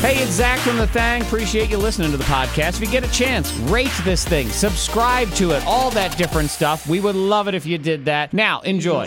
Hey, it's Zach from The Thang. Appreciate you listening to the podcast. If you get a chance, rate this thing, subscribe to it, all that different stuff. We would love it if you did that. Now, enjoy.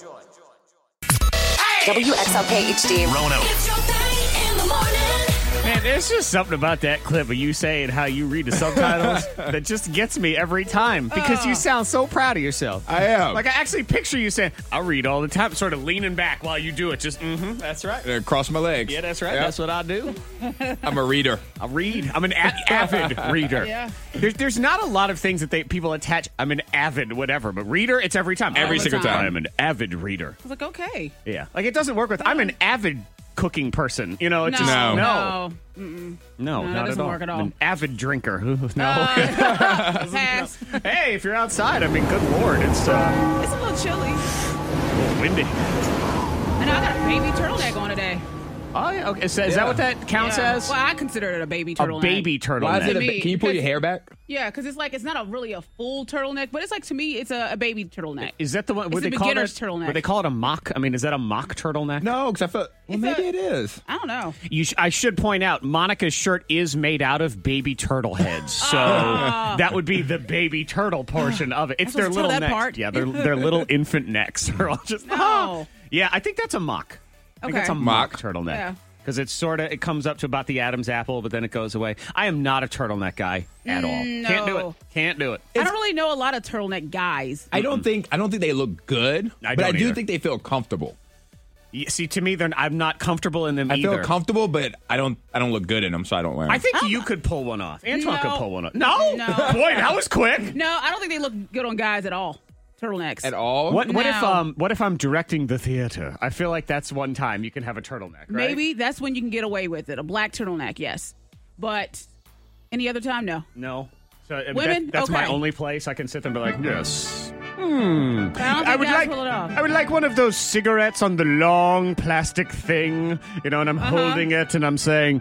WXLK HD. Rono. It's your thing in the morning. Man, there's just something about that clip of you saying how you read the subtitles that just gets me every time because you sound so proud of yourself. I am. Like, I actually picture you saying, I read all the time, sort of leaning back while you do it. Just, that's right. Cross my legs. Yeah, that's right. Yep. That's what I do. I'm a reader. I read. I'm an avid reader. Yeah. There's not a lot of things that people attach. I'm an avid whatever, but reader, it's every time. Every single time. I'm an avid reader. I was like, okay. Yeah. Like, it doesn't work with, I'm an avid cooking person. You know, it just, No. no, that not at doesn't all. work at all. I'm an avid drinker. No. Pass. Hey, if you're outside, I mean, good Lord, it's It's a little chilly. windy. And I got a baby turtleneck on today. Oh, yeah. Okay. So is that what that counts Yeah. as? Well, I consider it a baby A turtleneck. baby turtleneck. Why is it To me, can you pull your hair back? Yeah, because it's not really a full turtleneck, but it's like, to me, it's a baby turtleneck. Is that the one? It's Would a they call it? beginner's turtleneck. Would they call it a mock? I mean, is that a mock turtleneck? No, because I felt maybe it is. I don't know. I should point out, Monica's shirt is made out of baby turtle heads, so that would be the baby turtle portion of it. It's I'm their supposed to little tell that necks. part? Yeah, their little infant necks are all just. No. Yeah, I think that's a mock. I think Okay. that's a mock turtleneck. Yeah. Because it comes up to about the Adam's apple, but then it goes away. I am not a turtleneck guy at all. No. Can't do it. Can't do it. I don't really know a lot of turtleneck guys. I don't think they look good, I but I don't do either. think they feel comfortable. See, to me, I'm not comfortable in them I either. feel comfortable, but I don't look good in them, so I don't wear them. I think you could pull one off. Antoine No. could pull one off. No? No. Boy, that was quick. No, I don't think they look good on guys at all. Turtlenecks. At all? What No. if I'm directing the theater? I feel like that's one time you can have a turtleneck, right? Maybe that's when you can get away with it. A black turtleneck, yes. But any other time, no. No. So Women? that's my Okay. only place I can sit there and be like, yes. I don't think guys pull it off. I would like one of those cigarettes on the long plastic thing, and I'm holding it and I'm saying,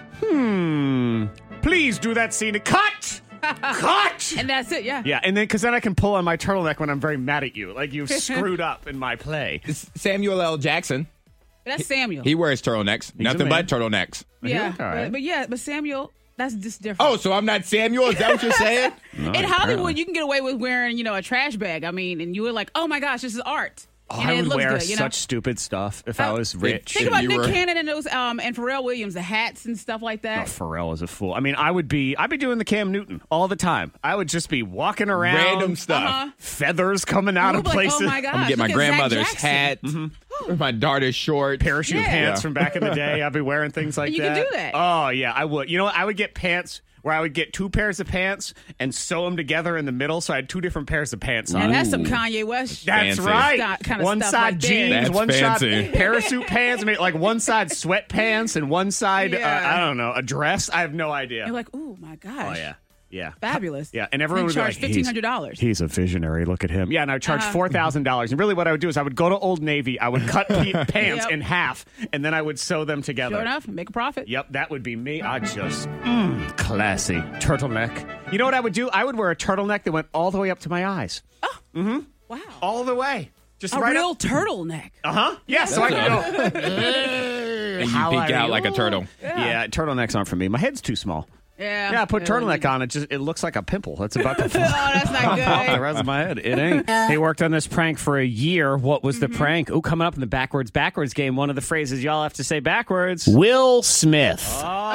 please do that scene. Cut! Cut! And that's it, yeah. Yeah, and then because then I can pull on my turtleneck when I'm very mad at you, like you've screwed up in my play. It's Samuel L. Jackson. That's Samuel. He wears turtlenecks. Nothing a but man. turtlenecks. yeah. all right. But Samuel, that's just different. Oh, so I'm not Samuel? Is that what you're saying? In Hollywood, you can get away with wearing, a trash bag. I mean, and you were like, oh my gosh, this is art. Oh, and I it would looks wear good, such stupid stuff if I was rich. Think about you Nick were- Cannon and those and Pharrell Williams, the hats and stuff like Oh, that. Pharrell is a fool. I mean, I'd be doing the Cam Newton all the time. I would just be walking around, Random stuff. Uh-huh. feathers coming out You of would be like, places. oh my gosh, I'm going to get my look at Zach grandmother's Jackson. hat, my daughter's short. Parachute Yeah. pants Yeah. from back in the day. I'd be wearing things like You that. can do that. Oh yeah, I would. You know what? I would get pants where I would get two pairs of pants and sew them together in the middle, so I had two different pairs of pants on. And that's some Kanye West. That's Fancy. right. Kind of One stuff side right there. jeans, That's one fancy. side parachute pants. I mean, like one side sweatpants and one side, Yeah. I don't know, a dress. I have no idea. You're like, oh my gosh. Oh yeah. Yeah. Fabulous. Yeah, and everyone would charge be like, $1,500. He's a visionary. Look at him. Yeah, and I would charge $4,000. And really what I would do is I would go to Old Navy, I would cut pants Yep. in half, and then I would sew them together. Sure enough, make a profit. Yep, that would be me. I just, classy. Turtleneck. You know what I would do? I would wear a turtleneck that went all the way up to my eyes. Wow. All the way. Just A right real up. turtleneck. Uh-huh. Yeah, so I could go. And you How peek are out you? like a turtle. Yeah, turtlenecks aren't for me. My head's too small. Yeah. Yeah, I put turtleneck on. It looks like a pimple. That's about to fall. Oh, that's not Off the good. rest of my head. It ain't. He worked on this prank for a year. What was the prank? Oh, coming up in the backwards game, one of the phrases y'all have to say backwards. Will Smith.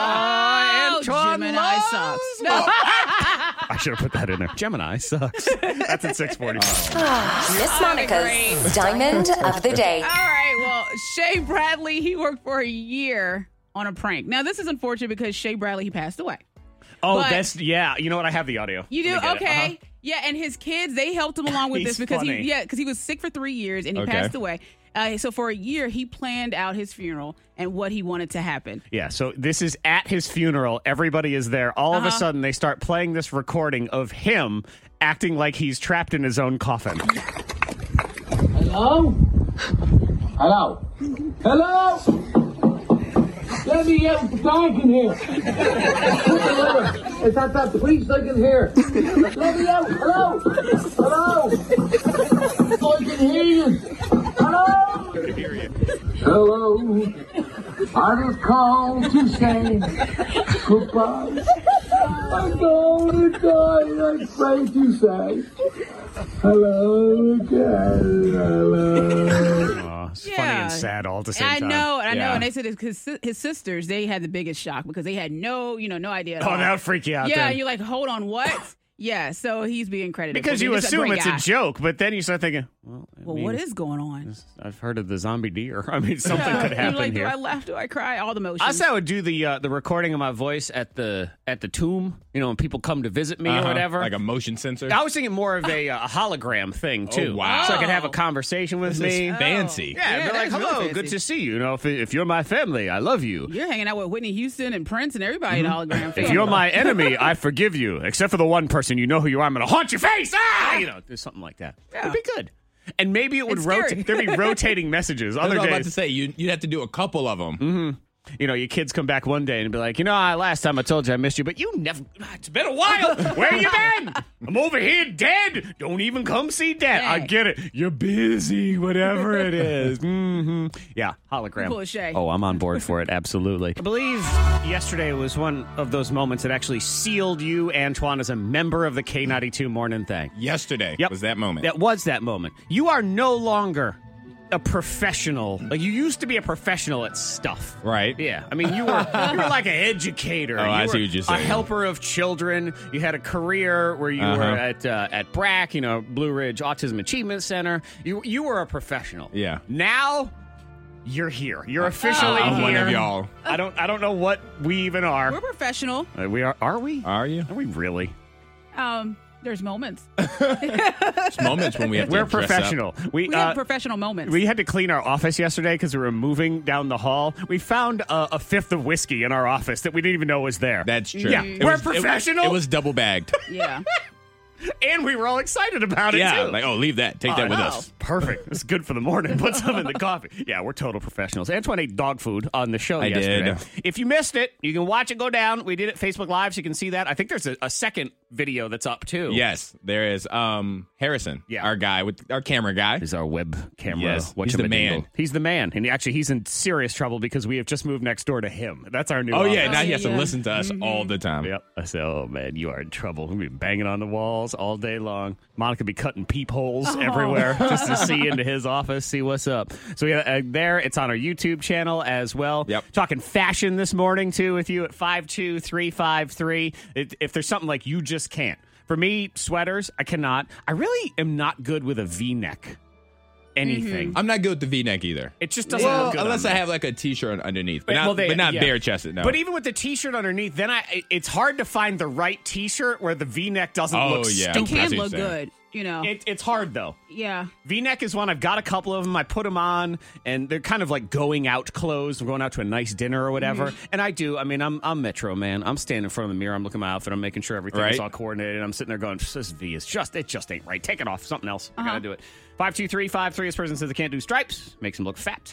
Oh, Antoine Gemini loves- sucks. No. I should have put that in there. Gemini sucks. That's at 6:45. Miss great. Monica's Diamond of the Day. All right. Well, Shay Bradley, he worked for a year on a prank. Now, this is unfortunate because Shay Bradley, he passed away. Oh, But- yeah. You know what? I have the audio. You do? Let me get it. Okay. Uh-huh. Yeah, and his kids, they helped him along with He's this because funny. he was sick for 3 years and he Okay. passed away. So for a year, he planned out his funeral and what he wanted to happen. Yeah, so this is at his funeral. Everybody is there. All of a Uh-huh. sudden, they start playing this recording of him acting like he's trapped in his own coffin. Hello? Hello? Hello? Let me get the dog in here. Is that priest I can hear? Let me out. Hello? Hello? I can hear you. Hello? I can hear you. Hello? I just called to say goodbye. I'm going to die. I'm afraid to say hello again. Hello. Oh, it's funny and sad all at the same I time. know. Yeah. And they said his sisters, they had the biggest shock because they had no idea at Oh, all. that would freak you out Yeah, then. and you're like, hold on, what? Yeah, so he's being credited. Because for you being just assume great it's guy. a joke, but then you start thinking, well, What is going on? I've heard of the zombie deer. I mean, something could You're happen like, here. do I laugh? Do I cry? All the motions. I said I would do the recording of my voice at the tomb. You know, when people come to visit me or whatever. Like a motion sensor. I was thinking more of a hologram thing too. wow. So I could have a conversation with This me. is fancy. Yeah, Yeah, they're like, that's really hello, fancy. good to see you. You know, if you're my family, I love you. You're hanging out with Whitney Houston and Prince and everybody in the hologram. If you're my enemy, I forgive you. Except for the one person, you know who you are. I'm going to haunt your face. Ah! You know, there's something like that. Yeah. It'd be good. And maybe it would It's scary. rotate. There'd be rotating messages. I was Other about to days, say, you'd have to do a couple of them. you know, your kids come back one day and be like, you know, last time I told you I missed you, but you never. It's been a while. Where you been? I'm over here dead. Don't even come see Dad. I Dang. get it. You're busy, whatever it is. Yeah, hologram. Pull a Shay. Oh, I'm on board for it. Absolutely. I believe yesterday was one of those moments that actually sealed you, Antoine, as a member of the K92 Morning Thing. Yesterday Yep. was that moment. That was that moment. You are no longer a professional. Like, you used to be a professional at stuff. Right. Yeah. I mean, you were like an educator. Oh, You I see were what you're a saying. helper of children. You had a career where you were at BRAC, you know, Blue Ridge Autism Achievement Center. You were a professional. Yeah. Now you're here. You're officially I'm here. one of y'all. I don't know what we even are. We're professional. We are. Are we? Are you? Are we really? There's moments. There's moments when we have to We're dress up. professional. We have professional moments. We had to clean our office yesterday because we were moving down the hall. We found a fifth of whiskey in our office that we didn't even know was there. That's true. Yeah, It we're was- professional. It was double bagged. yeah. And we were all excited about it, Yeah. too. Like, oh, leave that. Take that with Oh, us. Perfect. It's good for the morning. Put some in the coffee. Yeah, we're total professionals. Antoine ate dog food on the show I yesterday. did. If you missed it, you can watch it go down. We did it Facebook Live, so you can see that. I think there's a second video that's up, too. Yes, there is. Harrison, Yeah. our guy with our camera guy. He's our web camera. Yes, he's the man. He's the man. And he's in serious trouble because we have just moved next door to him. That's our new Oh yeah, office. now he has to yeah. listen to us all the time. Yep. I said, oh, man, you are in trouble. We'll be banging on the walls all day long. Monica be cutting peepholes everywhere just to see into his office, see what's up. So yeah, there, it's on our YouTube channel as well. Yep. Talking fashion this morning, too, with you at 52353. If there's something like you just can't. For me, sweaters, I cannot. I really am not good with a V-neck. Anything. I'm not good with the V-neck either. It just doesn't Well, look good unless on I me. have like a T-shirt underneath, but Well, not yeah. bare chested. No, But even with the T-shirt underneath, then it's hard to find the right T-shirt where the V-neck doesn't Oh, look yeah. It stupid. can That's what look you're saying. good, you know. It's hard, though. yeah. V-neck is one. I've got a couple of them. I put them on, and they're kind of like going out clothes. I'm going out to a nice dinner or whatever. And I do. I mean, I'm Metro, man. I'm standing in front of the mirror. I'm looking at my outfit. I'm making sure everything's Right. all coordinated. I'm sitting there going, this V is it just ain't right. Take it off. Something else. I gotta do it. 52353. This person says they can't do stripes. Makes them look fat.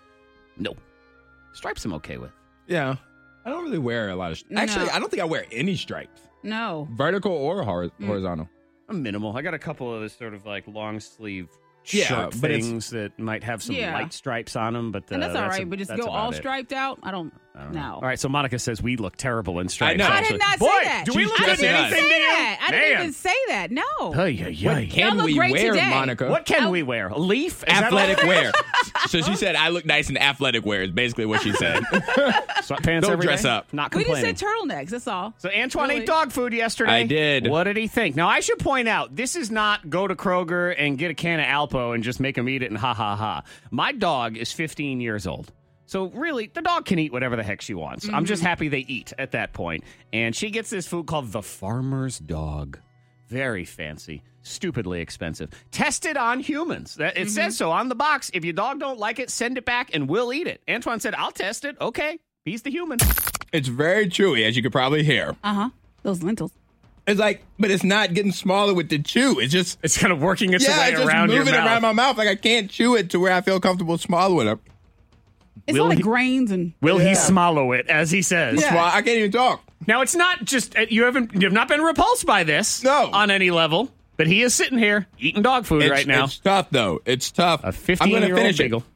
No. Stripes I'm okay with. yeah, I don't really wear a lot of. Actually, I don't think I wear any stripes, No. vertical or horizontal. I'm minimal. I got a couple of those sort of like long sleeve Yeah, shirt but it's- things that might have some Yeah. light stripes on them, but And that's all right, but just that's go about all it. striped out. I don't know. All right, so Monica says we look terrible in stripes. I know. I actually. did not Boy, say that. do we She's look I good dressing in didn't us. anything, say Dan? that. I didn't Man. even say that. No. What can look we great wear, today. Monica? What can we wear? A leaf? Is that Athletic all? wear. So she said, I look nice in athletic wear is basically what she said. Sweatpants Don't every dress day? up. Not We just complaining. said turtlenecks. That's all. So Antoine Really? ate dog food yesterday. I did. What did he think? Now, I should point out, this is not go to Kroger and get a can of Alpo and just make him eat it and ha ha ha. My dog is 15 years old. So really, the dog can eat whatever the heck she wants. I'm just happy they eat at that point. And she gets this food called the Farmer's Dog. Very fancy. Stupidly expensive. Tested on humans. It says so on the box. If your dog don't like it, send it back and we'll eat it. Antoine said, I'll test it. Okay. He's the human. It's very chewy, as you could probably hear. Those lentils. It's like, but it's not getting smaller with the chew. It's just, It's kind of working its yeah, way it's just around your moving mouth. around my mouth. Like I can't chew it to where I feel comfortable swallowing it. It's Will all like he- grains and. Will he swallow it, as he says? That's why I can't even talk. Now, it's not just, you have not been repulsed by this No. on any level, but he is sitting here eating dog food right now. It's tough, though. It's tough. A I'm going to 15-year-old finish beagle. it.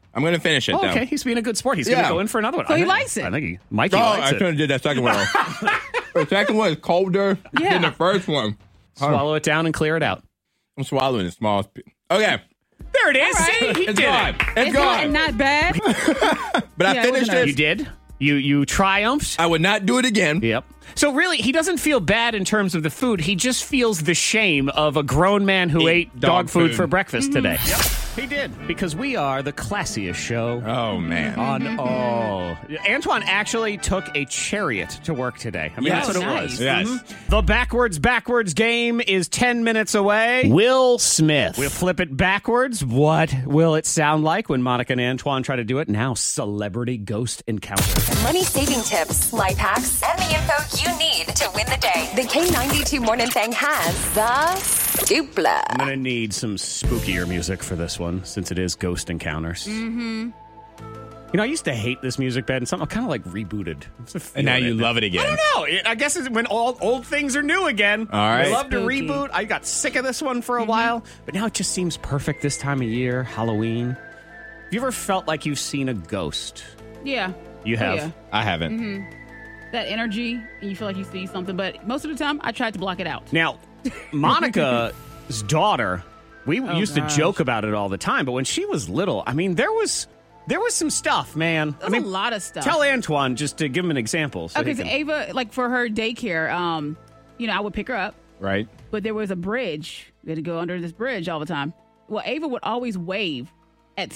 I'm going to finish it, Oh, though. okay, he's being a good sport. He's going to go in for another one. So he think- likes it. I think Mikey Oh, likes I it. shouldn't have did that second one. The second one is colder than the first one. Swallow it down and clear it out. I'm swallowing the smallest. Okay. There it is. All right. See, he It's did gone. it. It's gone. Not bad. But I Yeah, it finished wasn't You it. did. You triumphed. I would not do it again. Yep. So really, he doesn't feel bad in terms of the food. He just feels the shame of a grown man who ate dog food for breakfast today. Yep. He did, because we are the classiest show Oh, man. on all. Antoine actually took a chariot to work today. I mean, Yes. that's what it Nice. was. Yes. The backwards game is 10 minutes away. Will Smith. We'll flip it backwards. What will it sound like when Monica and Antoine try to do it? Now, celebrity ghost encounter. Money saving tips, life hacks, and the info you need to win the day. The K92 Morning Thing has the dupla. I'm going to need some spookier music for this one, since it is ghost encounters. Mm-hmm. You know, I used to hate this music bed, and something kind of like rebooted. And now you love it again. I don't know. I guess it's when all old things are new again. All right. I love to Spooky. reboot. I got sick of this one for a while, but now it just seems perfect this time of year, Halloween. Have you ever felt like you've seen a ghost? Yeah. You have? Oh, yeah. I haven't. That energy, and you feel like you see something, but most of the time, I tried to block it out. Now, Monica's daughter, we used to gosh. joke about it all the time, but when she was little, I mean, there was some stuff, man. There's a lot of stuff. Tell Antoine just to give him an example. So Okay, he so can- Ava, like for her daycare, I would pick her up, Right? but there was a bridge. We had to go under this bridge all the time. Well, Ava would always wave at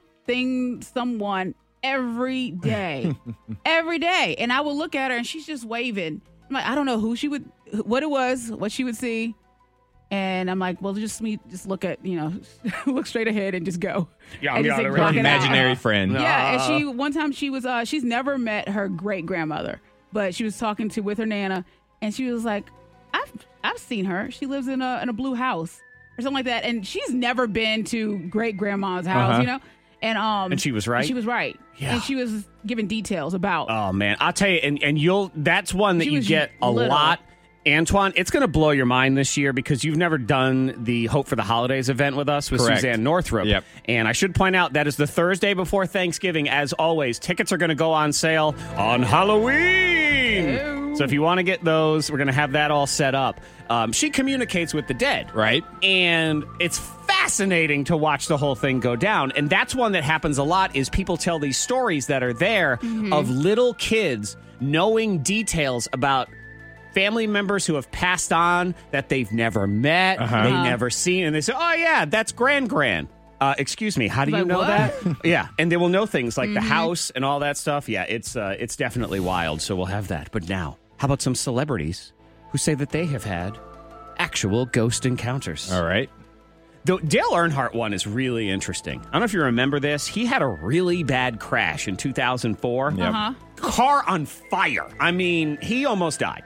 someone every day. Every day. And I would look at her and she's just waving. I'm like, I don't know what it was, what she would see. And I'm like, well, just look at, look straight ahead and just go. Yeah, and I'm just out of block range. it out. Imaginary friend. Yeah, and one time she was, she's never met her great grandmother, but she was talking with her nana, and she was like, I've seen her. She lives in a blue house or something like that, and she's never been to great grandma's house, and she was right? She was right, Yeah. and she was giving details about. Oh man, I'll tell you, and that's one that She you was get a little. lot. Antoine, it's going to blow your mind this year because you've never done the Hope for the Holidays event with us with Correct. Suzanne Northrup. Yep. And I should point out that is the Thursday before Thanksgiving. As always, tickets are going to go on sale on Halloween. So if you want to get those, we're going to have that all set up. She communicates with the dead. Right? And it's fascinating to watch the whole thing go down. And that's one that happens a lot is people tell these stories that are there of little kids knowing details about family members who have passed on that they've never met, they never seen, and they say, oh yeah, that's Gran. Excuse me, how do you Like, know what? that? Yeah, and they will know things like the house and all that stuff. Yeah, it's definitely wild, so we'll have that. But now, how about some celebrities who say that they have had actual ghost encounters? All right. The Dale Earnhardt one is really interesting. I don't know if you remember this. He had a really bad crash in 2004. Yep. Car on fire. I mean, he almost died.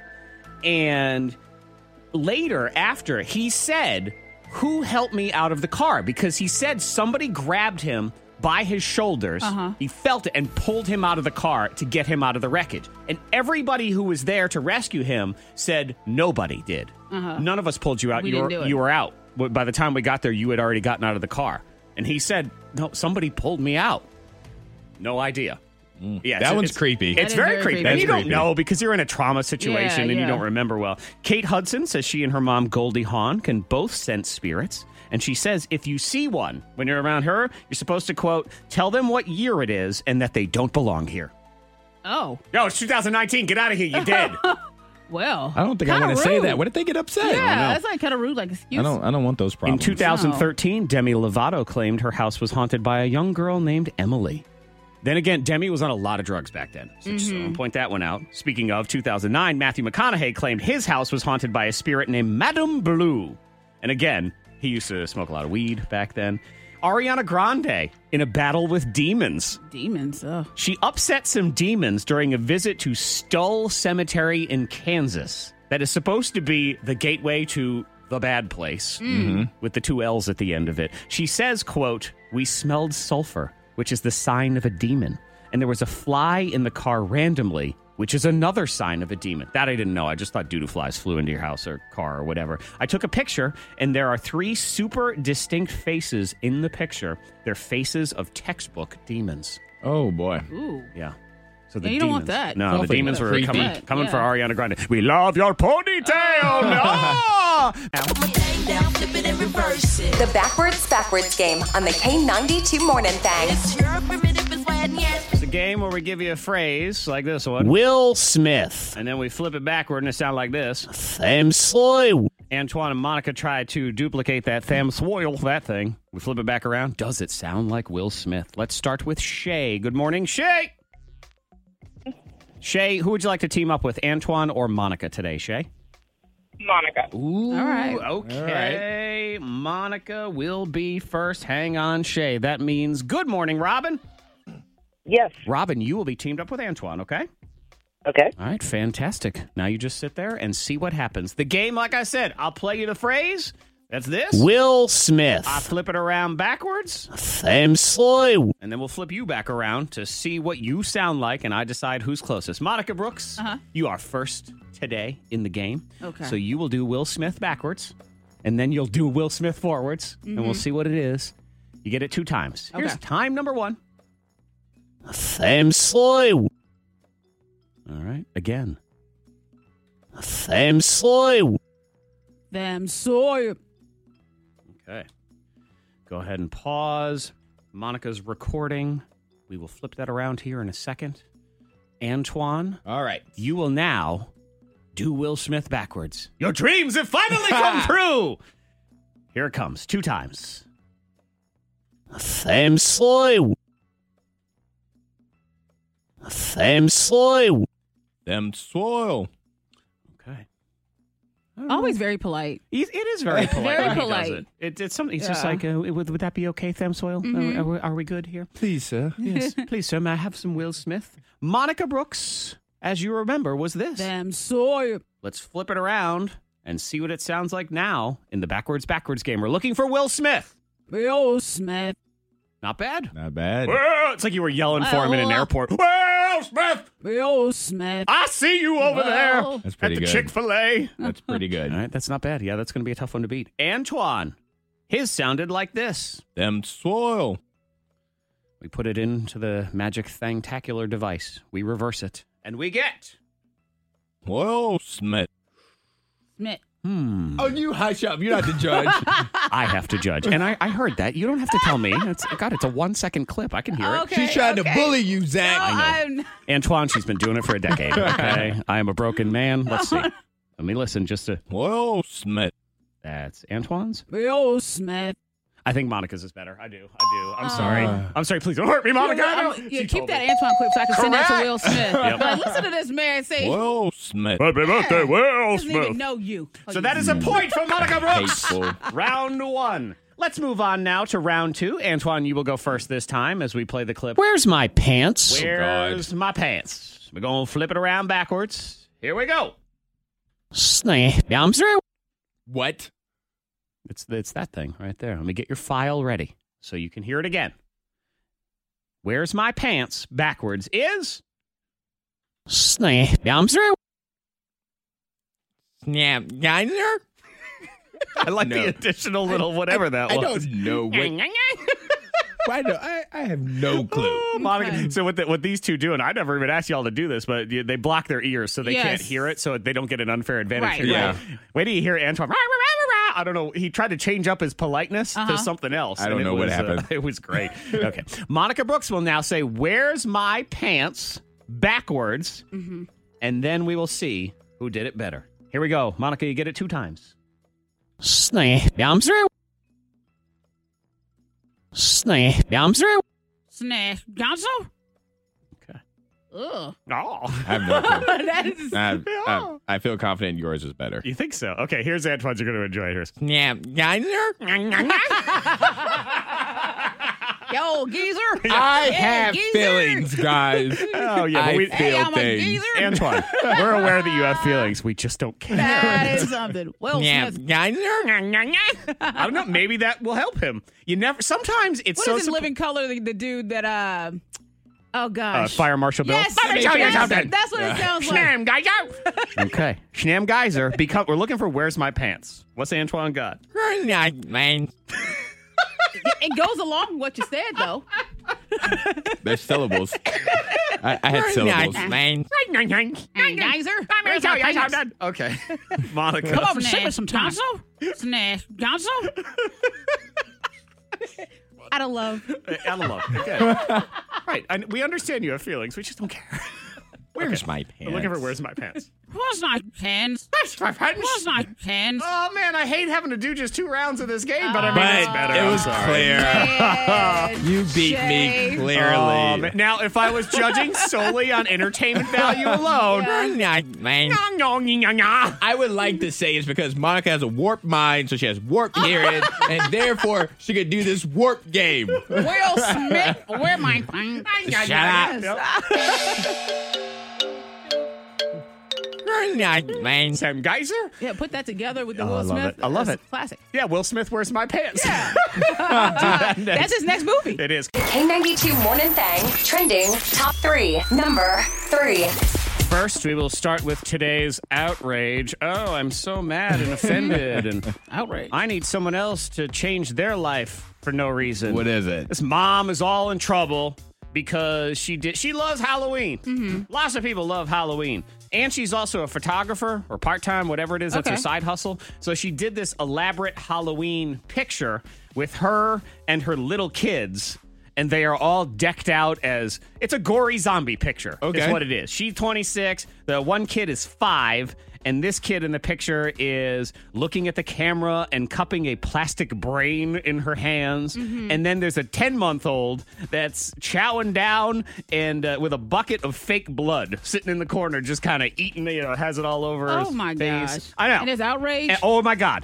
And later, after, he said, who helped me out of the car? Because he said somebody grabbed him by his shoulders. He felt it and pulled him out of the car to get him out of the wreckage. And everybody who was there to rescue him said nobody did. None of us pulled you out. We didn't do it. You were out. By the time we got there, you had already gotten out of the car. And he said, no, somebody pulled me out. No idea. Yeah, That one's creepy. It's is very very creepy. creepy. And you That's don't creepy. know because you're in a trauma situation and you yeah. don't remember well. Kate Hudson says she and her mom, Goldie Hawn, can both sense spirits. And she says if you see one when you're around her, you're supposed to, quote, tell them what year it is and that they don't belong here. Oh, No, it's 2019. Get out of here. You dead. well. I don't think I Kinda want to say rude. that. What if they get upset? Yeah, that's like kind of rude. Like, excuse I don't want those In problems. 2013, Demi Lovato claimed her house was haunted by a young girl named Emily. Then again, Demi was on a lot of drugs back then. So just point that one out. Speaking of 2009, Matthew McConaughey claimed his house was haunted by a spirit named Madame Blue. And again, he used to smoke a lot of weed back then. Ariana Grande in a battle with demons. demons. Oh. She upset some demons during a visit to Stull Cemetery in Kansas. That is supposed to be the gateway to the bad place, with the 2 L's at the end of it. She says, quote, we smelled sulfur, which is the sign of a demon. And there was a fly in the car randomly which is another sign of a demon. That I didn't know. I just thought doo-doo flies flew into your house or car or whatever. I took a picture, and there are 3 super distinct faces in the picture. They're faces of textbook demons. Oh, boy. Ooh. Yeah. So the Yeah, you don't want that. No, Sounds the like demons were creepy. coming Yeah. for Ariana Grande. We love your ponytail. No! The backwards game on the K92 Morning Thing. It's a game where we give you a phrase like this one. Will Smith. And then we flip it backward and it sounds like this. Them soy. Antoine and Monica try to duplicate that that thing. We flip it back around. Does it sound like Will Smith? Let's start with Shay. Good morning, Shay. Shay, who would you like to team up with, Antoine or Monica today, Shay? Monica. Ooh, All right. okay. Monica will be first. Hang on, Shay. That means good morning, Robin. Yes. Robin, you will be teamed up with Antoine, okay? Okay. All right, fantastic. Now you just sit there and see what happens. The game, like I said, I'll play you the phrase. That's this. Will Smith. I flip it around backwards, Them soy. and then we'll flip you back around to see what you sound like, and I decide who's closest. Monica Brooks, you are first today in the game. Okay. So you will do Will Smith backwards, and then you'll do Will Smith forwards, and we'll see what it is. You get it 2 times. Here's Okay. time number 1. Them soy. All right, again. Them soy. Them soy. Okay. Go ahead and pause. Monica's recording. We will flip that around here in a second. Antoine, All right. you will now do Will Smith backwards. Your dreams have finally come true. Here it comes. 2 times. Them soy. Them soy. Them soil. Okay. Always very polite. It is very polite. Very when he polite. does it. It's something. It's just Yeah. like, would that be okay, Thamsoil? Are we good here? Please, sir. Yes. Please, sir, may I have some Will Smith? Monica Brooks, as you remember, was this. Them soy. Let's flip it around and see what it sounds like now in the backwards game. We're looking for Will Smith. Will Smith. Not bad. Not bad. Well, it's like you were yelling for him in an airport. Will Smith, Will Smith. I see you over there That's at pretty the good. Chick-fil-A. That's pretty good. All right, that's not bad. Yeah, that's going to be a tough one to beat. Antoine, his sounded like this. Them soil. We put it into the magic Thangtacular device. We reverse it, and we get... Will Smith. Smith. Oh, you hush up. You're not the judge. I have to judge. And I heard that. You don't have to tell me. It's a 1-second clip. I can hear it. Okay. She's trying to bully you, Zach. I'm, Antoine, she's been doing it for a decade. Okay. I am a broken man. Let's see. Let me listen just to... Will Smith. That's Antoine's. Will Smith. I think Monica's is better. I do. I'm sorry. I'm sorry. Please don't hurt me, Monica. I know. Yeah, She keep told that me. Antoine clip so I can send that to Correct. Will Smith. Like, listen to this man say, Will Smith. Happy birthday, Will doesn't even know you. So that is a point for Monica Brooks. Hateful. Round 1. Let's move on now to round 2. Antoine, you will go first this time as we play the clip. Where's my pants? Where's my pants? We're going to flip it around backwards. Here we go. Snap. I'm through. What? It's that thing right there. Let me get your file ready so you can hear it again. Where's my pants backwards is... Snap. I'm through. Snap. Geyser? I like the additional little whatever that I was. don't know. I have no clue. Monica, so what these two do, and I never even asked y'all to do this, but they block their ears so they can't Yes. hear it, so they don't get an unfair advantage. Right, here. right. Wait till you hear Antoine. Rah, rah, rah, rah. I don't know. He tried to change up his politeness to something else. I don't and know it what was, happened. It was great. Okay. Monica Brooks will now say, "Where's my pants?" backwards, and then we will see who did it better. Here we go. Monica, you get it 2 times. Snap. I'm through. Snap. I'm through. Snack. Gonzo? Okay. Ugh. Oh. I have no clue. That is, I feel confident yours is better. You think so? Okay, here's Antoine's. You're going to enjoy yours. Snap. Geyser? yo, geezer. I Yeah, have geezer. feelings, guys. Oh, yeah. But I we, feel Hey, I'm a things. geezer. Antoine, we're aware that you have feelings. We just don't care. That is something. Will Snap. Smith. Geyser? I don't know. Maybe that will help him. You never. Sometimes it's What so. is his living color? The dude that Oh, gosh. Fire Marshal Bill. Yes. Let me tell you Yes. something. That's what it sounds like. Schnam Geyser. Okay. Schnam Geyser. We're looking for Where's My Pants? What's Antoine got? Man. It goes along with what you said, though. There's syllables. I had syllables. Man. Hey, Geyser. Let me tell you something. Okay. Monica. Come on, sip some tonsil. Snash. Gonzo. Out of love. Out of love. Okay. Right. We understand you have feelings. We just don't care. Where's my pants? We're looking for Where's My Pants? Where's my pants? Where's my pants? Where's my pants? Oh, man, I hate having to do just 2 rounds of this game, but I mean, it's better. It was I'm sorry. clear. Man. You beat me clearly. Oh, man. Now, if I was judging solely on entertainment value alone, Man. I would like to say it's because Monica has a warped mind, so she has warped hearing, and therefore she could do this warped game. Will Smith, where my pants? Shut up. Man. Sam Geyser? Yeah, put that together with the Oh, Will I love Smith. it. I love That's it. Classic. Yeah, Will Smith, Where's My Pants? That's his next movie. It is. K92 Morning Thang trending top 3. Number 3. First, we will start with today's outrage. Oh, I'm so mad and offended, and Outrage. I need someone else to change their life for no reason. What is it? This mom is all in trouble because she loves Halloween. Lots of people love Halloween. And she's also a photographer or part-time, whatever it is. That's her Okay. side hustle. So she did this elaborate Halloween picture with her and her little kids. And they are all decked out as, it's a gory zombie picture. Okay. Is what it is. She's 26. The one kid is 5. And this kid in the picture is looking at the camera and cupping a plastic brain in her hands. And then there's a 10-month-old that's chowing down and with a bucket of fake blood sitting in the corner, just kind of eating it, has it all over his Oh, my face. gosh. I know. And there's outrage. And, oh, my God.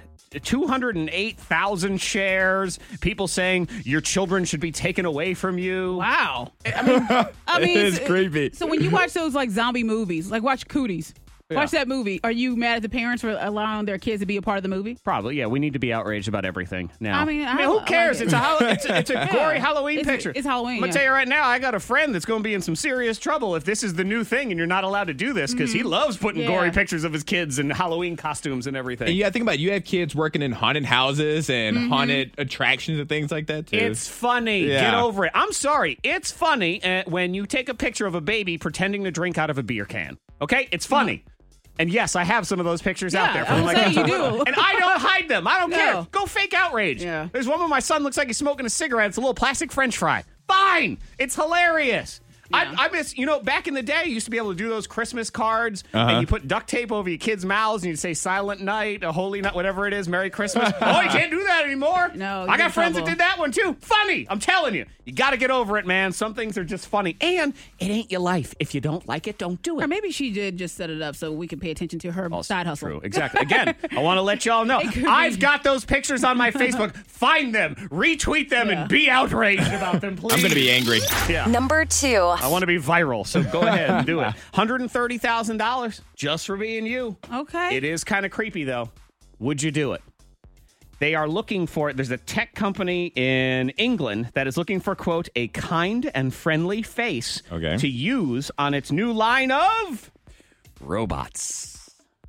208,000 shares. People saying your children should be taken away from you. Wow. I mean, It's creepy. So when you watch those like zombie movies, like watch Cooties, watch that movie. Are you mad at the parents for allowing their kids to be a part of the movie? Probably, yeah. We need to be outraged about everything now. I mean, who cares? I like it. It's a gory Halloween picture. It's Halloween. I'm going to tell you right now, I got a friend that's going to be in some serious trouble if this is the new thing and you're not allowed to do this because he loves putting Yeah. gory pictures of his kids and Halloween costumes and everything. And you got to think about it. You have kids working in haunted houses and haunted attractions and things like that, too. It's funny. Yeah. Get over it. I'm sorry. It's funny when you take a picture of a baby pretending to drink out of a beer can. Okay? It's funny. And yes, I have some of those pictures out there. I was like, saying you do. And I don't hide them. I don't No. care. Go fake outrage. Yeah. There's one where my son looks like he's smoking a cigarette. It's a little plastic French fry. Fine. It's hilarious. I miss, back in the day, you used to be able to do those Christmas cards, and you put duct tape over your kids' mouths, and you'd say Silent Night, a Holy Night, whatever it is, Merry Christmas. Oh, you can't do that anymore. No, I you're got in friends that trouble. did that one, too. Funny. I'm telling you. You got to get over it, man. Some things are just funny. And it ain't your life. If you don't like it, don't do it. Or maybe she did just set it up so we can pay attention to her side hustle. True, exactly. Again, I want to let y'all know. I've got those pictures on my Facebook. Find them, retweet them, and be outraged about them, please. I'm going to be angry. Yeah. Number 2. I want to be viral, so go ahead and do it. $130,000 just for being you. Okay. It is kind of creepy, though. Would you do it? They are looking for it. There's a tech company in England that is looking for, quote, a kind and friendly face to use on its new line of robots.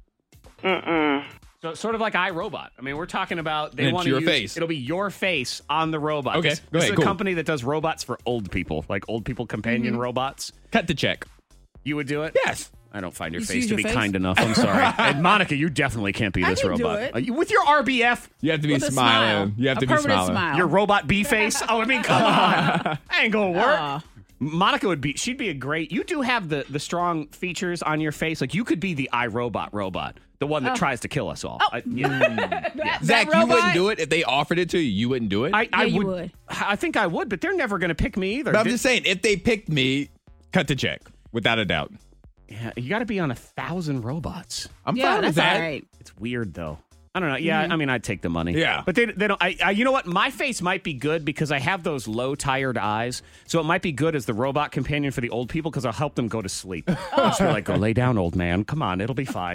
So sort of like iRobot. I mean, we're talking about they And want it's to your use face. It'll be your face on the robot. Okay, This go is ahead, a cool. company that does robots for old people, like old people companion robots. Cut the check. You would do it? Yes. I don't find your You face see to your be face? kind enough. I'm sorry. And Monica, you definitely can't be I this can do robot. it. Are you, with your RBF, You have to be With a smiling. smile. You have to A be permanent smiling. smile. your robot B face. Oh, I mean, come on. That ain't gonna work. Monica she'd be a great. You do have the strong features on your face. Like you could be the iRobot robot, the one that tries to kill us all. Zach, you wouldn't do it if they offered it to you. You wouldn't do it. I you would. would. I think I would, but they're never going to pick me either. but I'm just saying, if they picked me, cut the check without a doubt. Yeah, you got to be on 1,000 robots. I'm Yeah, fine with that's that. all right. It's weird though. I don't know. Yeah, I mean, I'd take the money. Yeah. But they don't. You know what? My face might be good because I have those low, tired eyes. So it might be good as the robot companion for the old people because I'll help them go to sleep. Just be like, go lay down, old man. Come on, it'll be fine.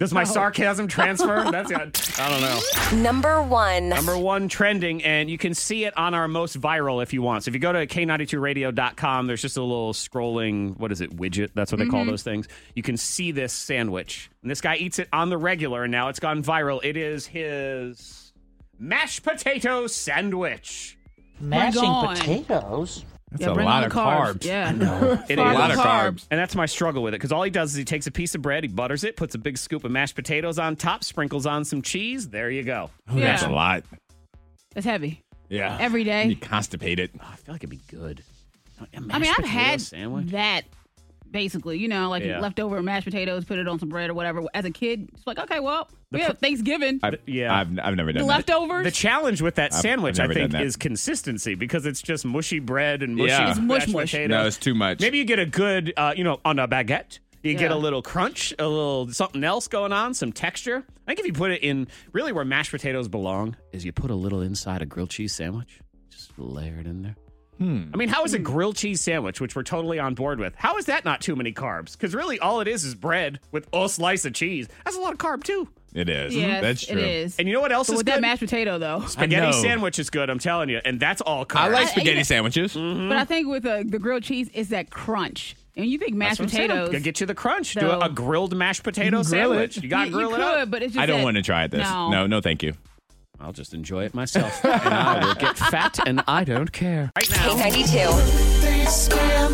Does my sarcasm transfer? I don't know. Number one. Number one trending, and you can see it on our most viral if you want. So if you go to K92radio.com, there's just a little scrolling, widget? That's what they call those things. You can see this sandwich. And this guy eats it on the regular, and now it's gone viral. It is his mashed potato sandwich. Mashing potatoes? That's a lot of carbs. Yeah. It is a lot of carbs. And that's my struggle with it, because all he does is he takes a piece of bread, he butters it, puts a big scoop of mashed potatoes on top, sprinkles on some cheese. There you go. Oh, that's a lot. It's heavy. Yeah. Every day. You constipated. Oh, I feel like it'd be good. I've had that. Basically, leftover mashed potatoes, put it on some bread or whatever. As a kid, it's like, okay, well, we have Thanksgiving. I've never done that. Leftovers. The challenge with that sandwich, I never think, done that. is consistency, because it's just mushy bread and mushy Yeah. It's mashed mush. potatoes. No, it's too much. Maybe you get a good, on a baguette. You get a Yeah. little crunch, a little something else going on, some texture. I think if you put it in, really where mashed potatoes belong, is you put a little inside a grilled cheese sandwich. Just layer it in there. I mean, how is a grilled cheese sandwich, which we're totally on board with, how is that not too many carbs? Because really all it is bread with a slice of cheese. That's a lot of carb, too. It is. Yes, That's true. it is. And you know what else But is with good? that mashed potato, though. Spaghetti I know. sandwich is good, I'm telling you. And that's all carbs. I like I spaghetti ate it. sandwiches. But I think with the grilled cheese, it's that crunch. And you think mashed That's what I'm saying. potatoes. Gotta get you the crunch. Do So- a grilled mashed potato grill sandwich. it. You got to grill you it could, up. but it's just I don't that- want to try this. No, thank you. I'll just enjoy it myself. And I will get fat, and I don't care. Right now. K92.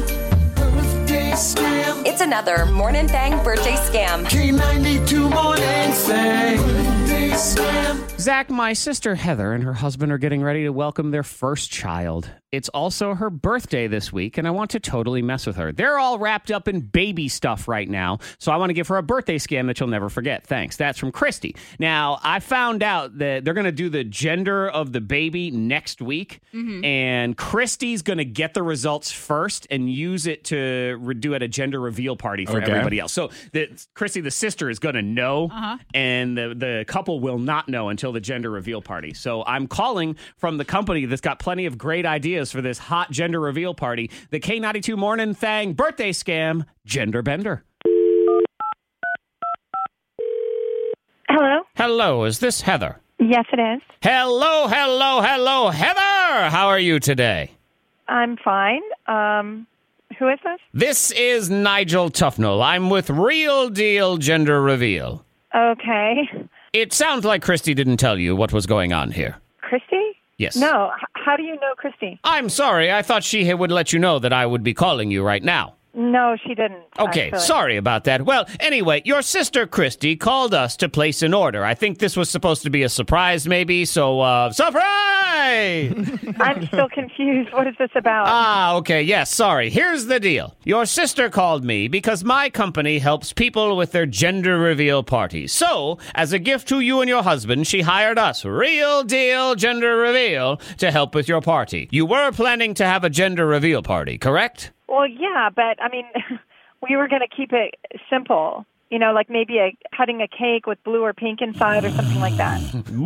It's another Morning Thang birthday scam. K92 morning thing. Zach, my sister Heather and her husband are getting ready to welcome their first child. It's also her birthday this week, and I want to totally mess with her. They're all wrapped up in baby stuff right now, so I want to give her a birthday scam that you'll never forget. Thanks. That's from Christy. Now, I found out that they're going to do the gender of the baby next week, and Christy's going to get the results first and use it to do at a gender reveal party for everybody else. So Christy, the sister, is going to know, and the couple will not know until the gender reveal party. So I'm calling from the company that's got plenty of great ideas for this hot gender reveal party, the K92 Morning Thang birthday scam, Gender Bender. Hello? Hello, is this Heather? Yes, it is. Hello, Heather! How are you today? I'm fine. Who is this? This is Nigel Tufnell. I'm with Real Deal Gender Reveal. Okay. It sounds like Christy didn't tell you what was going on here. Christy? Yes. No. How do you know Christy? I'm sorry. I thought she would let you know that I would be calling you right now. No, she didn't. Okay, actually. sorry about that. Well, anyway, your sister Christy called us to place an order. I think this was supposed to be a surprise, maybe, so, surprise! I'm still confused. What is this about? Okay, yes, sorry. Here's the deal. Your sister called me because my company helps people with their gender reveal parties. So, as a gift to you and your husband, she hired us, Real Deal Gender Reveal, to help with your party. You were planning to have a gender reveal party, correct? Well, yeah, but, I mean, we were going to keep it simple. You know, like maybe cutting a cake with blue or pink inside or something like that.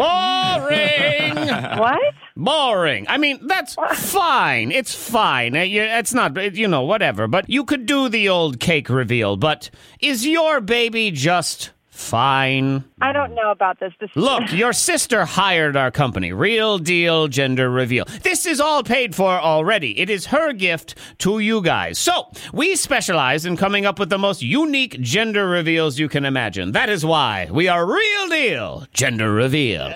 Boring! What? Boring. I mean, that's fine. It's fine. It's not, whatever. But you could do the old cake reveal. But is your baby just fine? I don't know about this. Look, your sister hired our company, Real Deal Gender Reveal. This is all paid for already. It is her gift to you guys. So, we specialize in coming up with the most unique gender reveals you can imagine. That is why we are Real Deal Gender Reveal.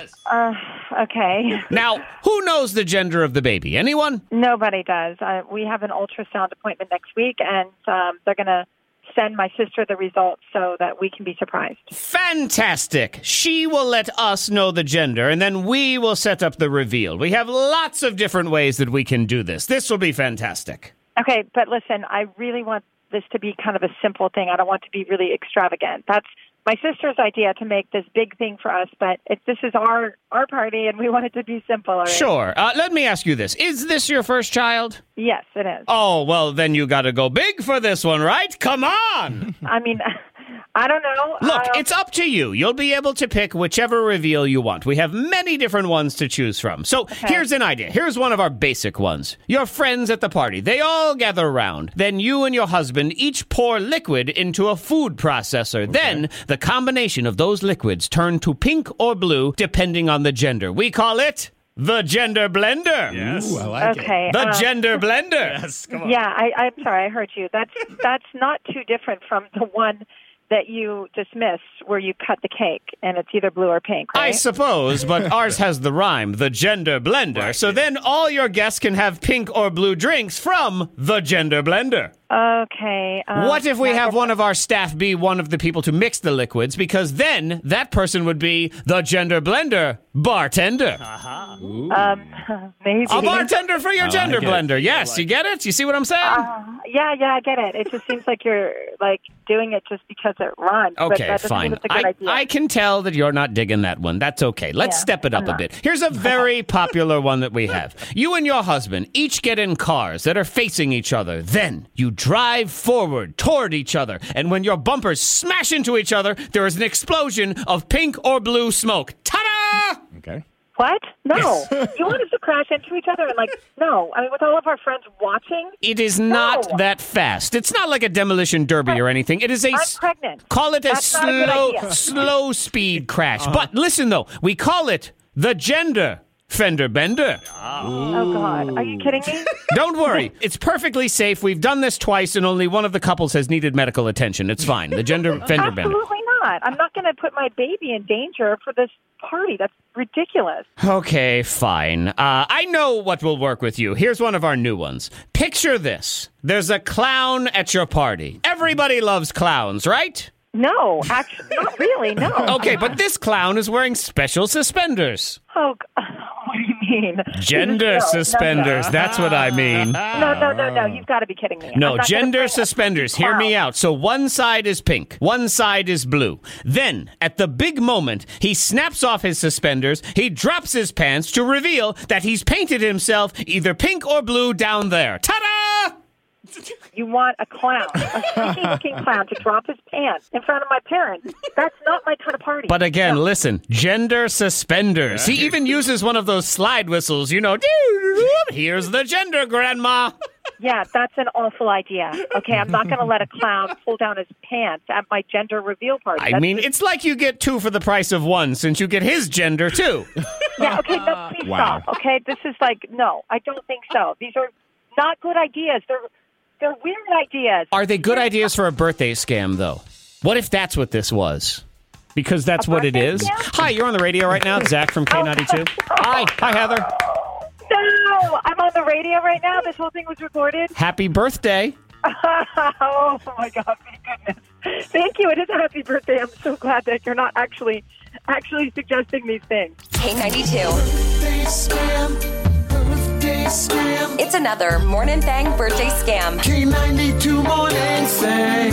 Okay. Now, who knows the gender of the baby? Anyone? Nobody does. We have an ultrasound appointment next week, and they're going to send my sister the results so that we can be surprised. Fantastic. She will let us know the gender, and then we will set up the reveal. We have lots of different ways that we can do this. This will be fantastic. Okay, but listen, I really want this to be kind of a simple thing. I don't want to be really extravagant. That's my sister's idea to make this big thing for us, but this is our party, and we want it to be simple. All right? Sure. Let me ask you this. Is this your first child? Yes, it is. Oh, well, then you got to go big for this one, right? Come on! I mean, I don't know. Look, it's up to you. You'll be able to pick whichever reveal you want. We have many different ones to choose from. So here's an idea. Here's one of our basic ones. Your friends at the party, they all gather around. Then you and your husband each pour liquid into a food processor. Then the combination of those liquids turn to pink or blue, depending on the gender. We call it the gender blender. Yes. Ooh, I like it. The gender blender. Yes, come on. Yeah, I'm sorry, I heard you. That's not too different from the one that you dismissed where you cut the cake and it's either blue or pink, right? I suppose, but ours has the rhyme, the gender blender. Right, so then all your guests can have pink or blue drinks from the gender blender. Okay. What if we have one of our staff be one of the people to mix the liquids? Because then that person would be the gender blender bartender. Maybe. A bartender for your gender blender. Yes, you get it? You see what I'm saying? Yeah, I get it. It just seems like you're doing it just because it rhymes. But Okay, that doesn't fine. mean it's a good idea. I can tell that you're not digging that one. That's okay. Let's step it up a bit. Here's a very popular one that we have. You and your husband each get in cars that are facing each other. Then you drive forward toward each other. And when your bumpers smash into each other, there is an explosion of pink or blue smoke. Ta-da! Okay. What? No. You want us to crash into each other and no. I mean, with all of our friends watching? It is not that fast. It's not like a demolition derby or anything. It is a... I'm pregnant. Call it That's not a good idea. slow speed crash. But listen, though. We call it the gender fender bender. Oh, God. Are you kidding me? Don't worry. It's perfectly safe. We've done this twice, and only one of the couples has needed medical attention. It's fine. The gender fender bender. Absolutely not. I'm not going to put my baby in danger for this party. That's ridiculous. Okay, fine. I know what will work with you. Here's one of our new ones. Picture this. There's a clown at your party. Everybody loves clowns, right? No, actually, not really, no. Okay, but this clown is wearing special suspenders. Oh, what do you mean? Gender suspenders. That's what I mean. No. You've got to be kidding me. No, gender suspenders. Hear me out. So one side is pink, one side is blue. Then, at the big moment, he snaps off his suspenders, he drops his pants to reveal that he's painted himself either pink or blue down there. Ta-da! You want a clown, a sneaky-looking clown, to drop his pants in front of my parents. That's not my kind of party. But again, listen, gender suspenders. He even uses one of those slide whistles, here's the gender, Grandma. Yeah, that's an awful idea. Okay, I'm not going to let a clown pull down his pants at my gender reveal party. It's like you get two for the price of one, since you get his gender, too. Yeah, okay, no, please stop. Okay, this is no, I don't think so. These are not good ideas. They're weird ideas. Are they good ideas for a birthday scam, though? What if that's what this was? Because that's what it is. Scam? Hi, you're on the radio right now. Zach from K92. Hi, Heather. No, I'm on the radio right now. This whole thing was recorded. Happy birthday. Oh, my God, thank goodness. Thank you. It is a happy birthday. I'm so glad that you're not actually suggesting these things. K92. It's another Morning Thang birthday scam. K92 Morning Thang.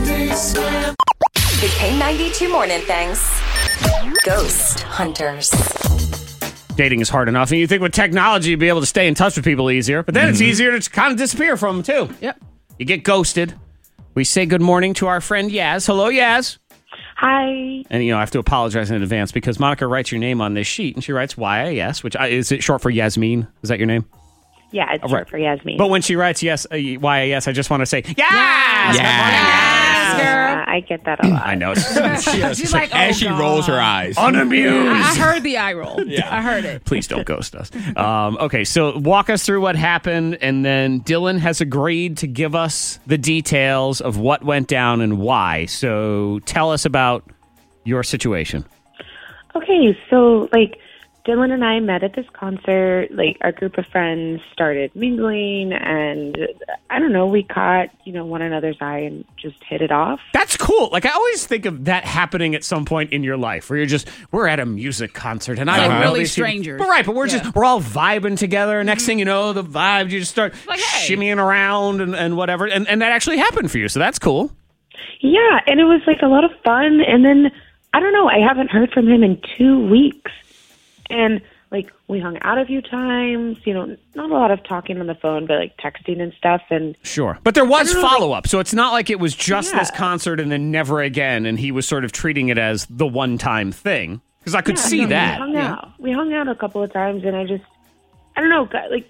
The K92 Morning Thangs. Ghost Hunters. Dating is hard enough, and you think with technology you'd be able to stay in touch with people easier, but then it's easier to kind of disappear from them, too. Yep. You get ghosted. We say good morning to our friend Yaz. Hello, Yaz. Hi. And, I have to apologize in advance because Monica writes your name on this sheet, and she writes YAS, which is it short for Yasmin? Is that your name? Yeah, it's short for Yasmin. But when she writes YAS, I just want to say, yes! Yeah, I get that a lot. I know. She's like, as she rolls her eyes. Unamused. I heard the eye roll. Yeah. I heard it. Please don't ghost us. Okay, so walk us through what happened, and then Dylan has agreed to give us the details of what went down and why. So tell us about your situation. Okay, so, Dylan and I met at this concert. Our group of friends started mingling, and I don't know, we caught, one another's eye and just hit it off. That's cool. I always think of that happening at some point in your life where we're at a music concert and I don't know really these strangers. People. But we're all vibing together. Next thing you know, the vibes, you just start shimmying around and whatever. And that actually happened for you. So that's cool. Yeah, and it was a lot of fun. And then, I don't know, I haven't heard from him in 2 weeks. And like, we hung out a few times, you know, not a lot of talking on the phone, but like texting and stuff. And Sure. But there was I don't know, follow-up, so it's not like it was just this Yeah. concert and then never again, and he was sort of treating it as the one-time thing. Because I could yeah, see no, that. We hung out a couple of times, and I don't know, like,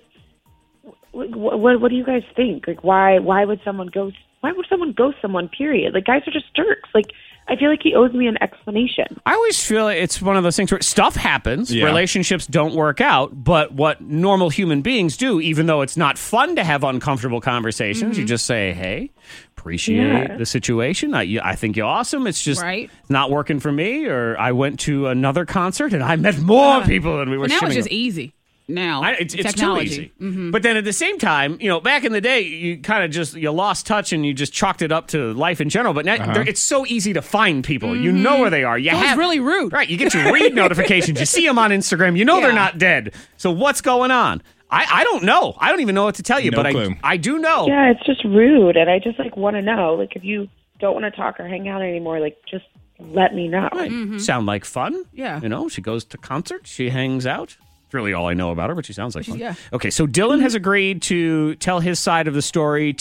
what do you guys think? Like, why would someone ghost someone, period? Like, guys are just jerks. Like, I feel like he owes me an explanation. I always feel it's one of those things where stuff happens, relationships don't work out, but what normal human beings do, even though it's not fun to have uncomfortable conversations, you just say, hey, appreciate the situation. I think you're awesome. It's just not working for me, or I went to another concert and I met more people than we were But now shimming it's just up. easy. Now It's too technology. easy. But then at the same time, you know, back in the day, you kind of you lost touch and you just chalked it up to life in general. But now it's so easy to find people. You know where they are. You It's really rude. Right. You get your read notifications. You see them on Instagram. You know they're not dead. So what's going on? I don't know. I don't even know what to tell you. No but clue. I do know. Yeah, it's just rude, and I just like want to know. Like, if you don't want to talk or hang out anymore, like, just let me know. Right. Sound like fun? Yeah. You know, she goes to concerts. She hangs out. It's really all I know about her, but she sounds like fun. Yeah. Okay, so Dylan has agreed to tell his side of the story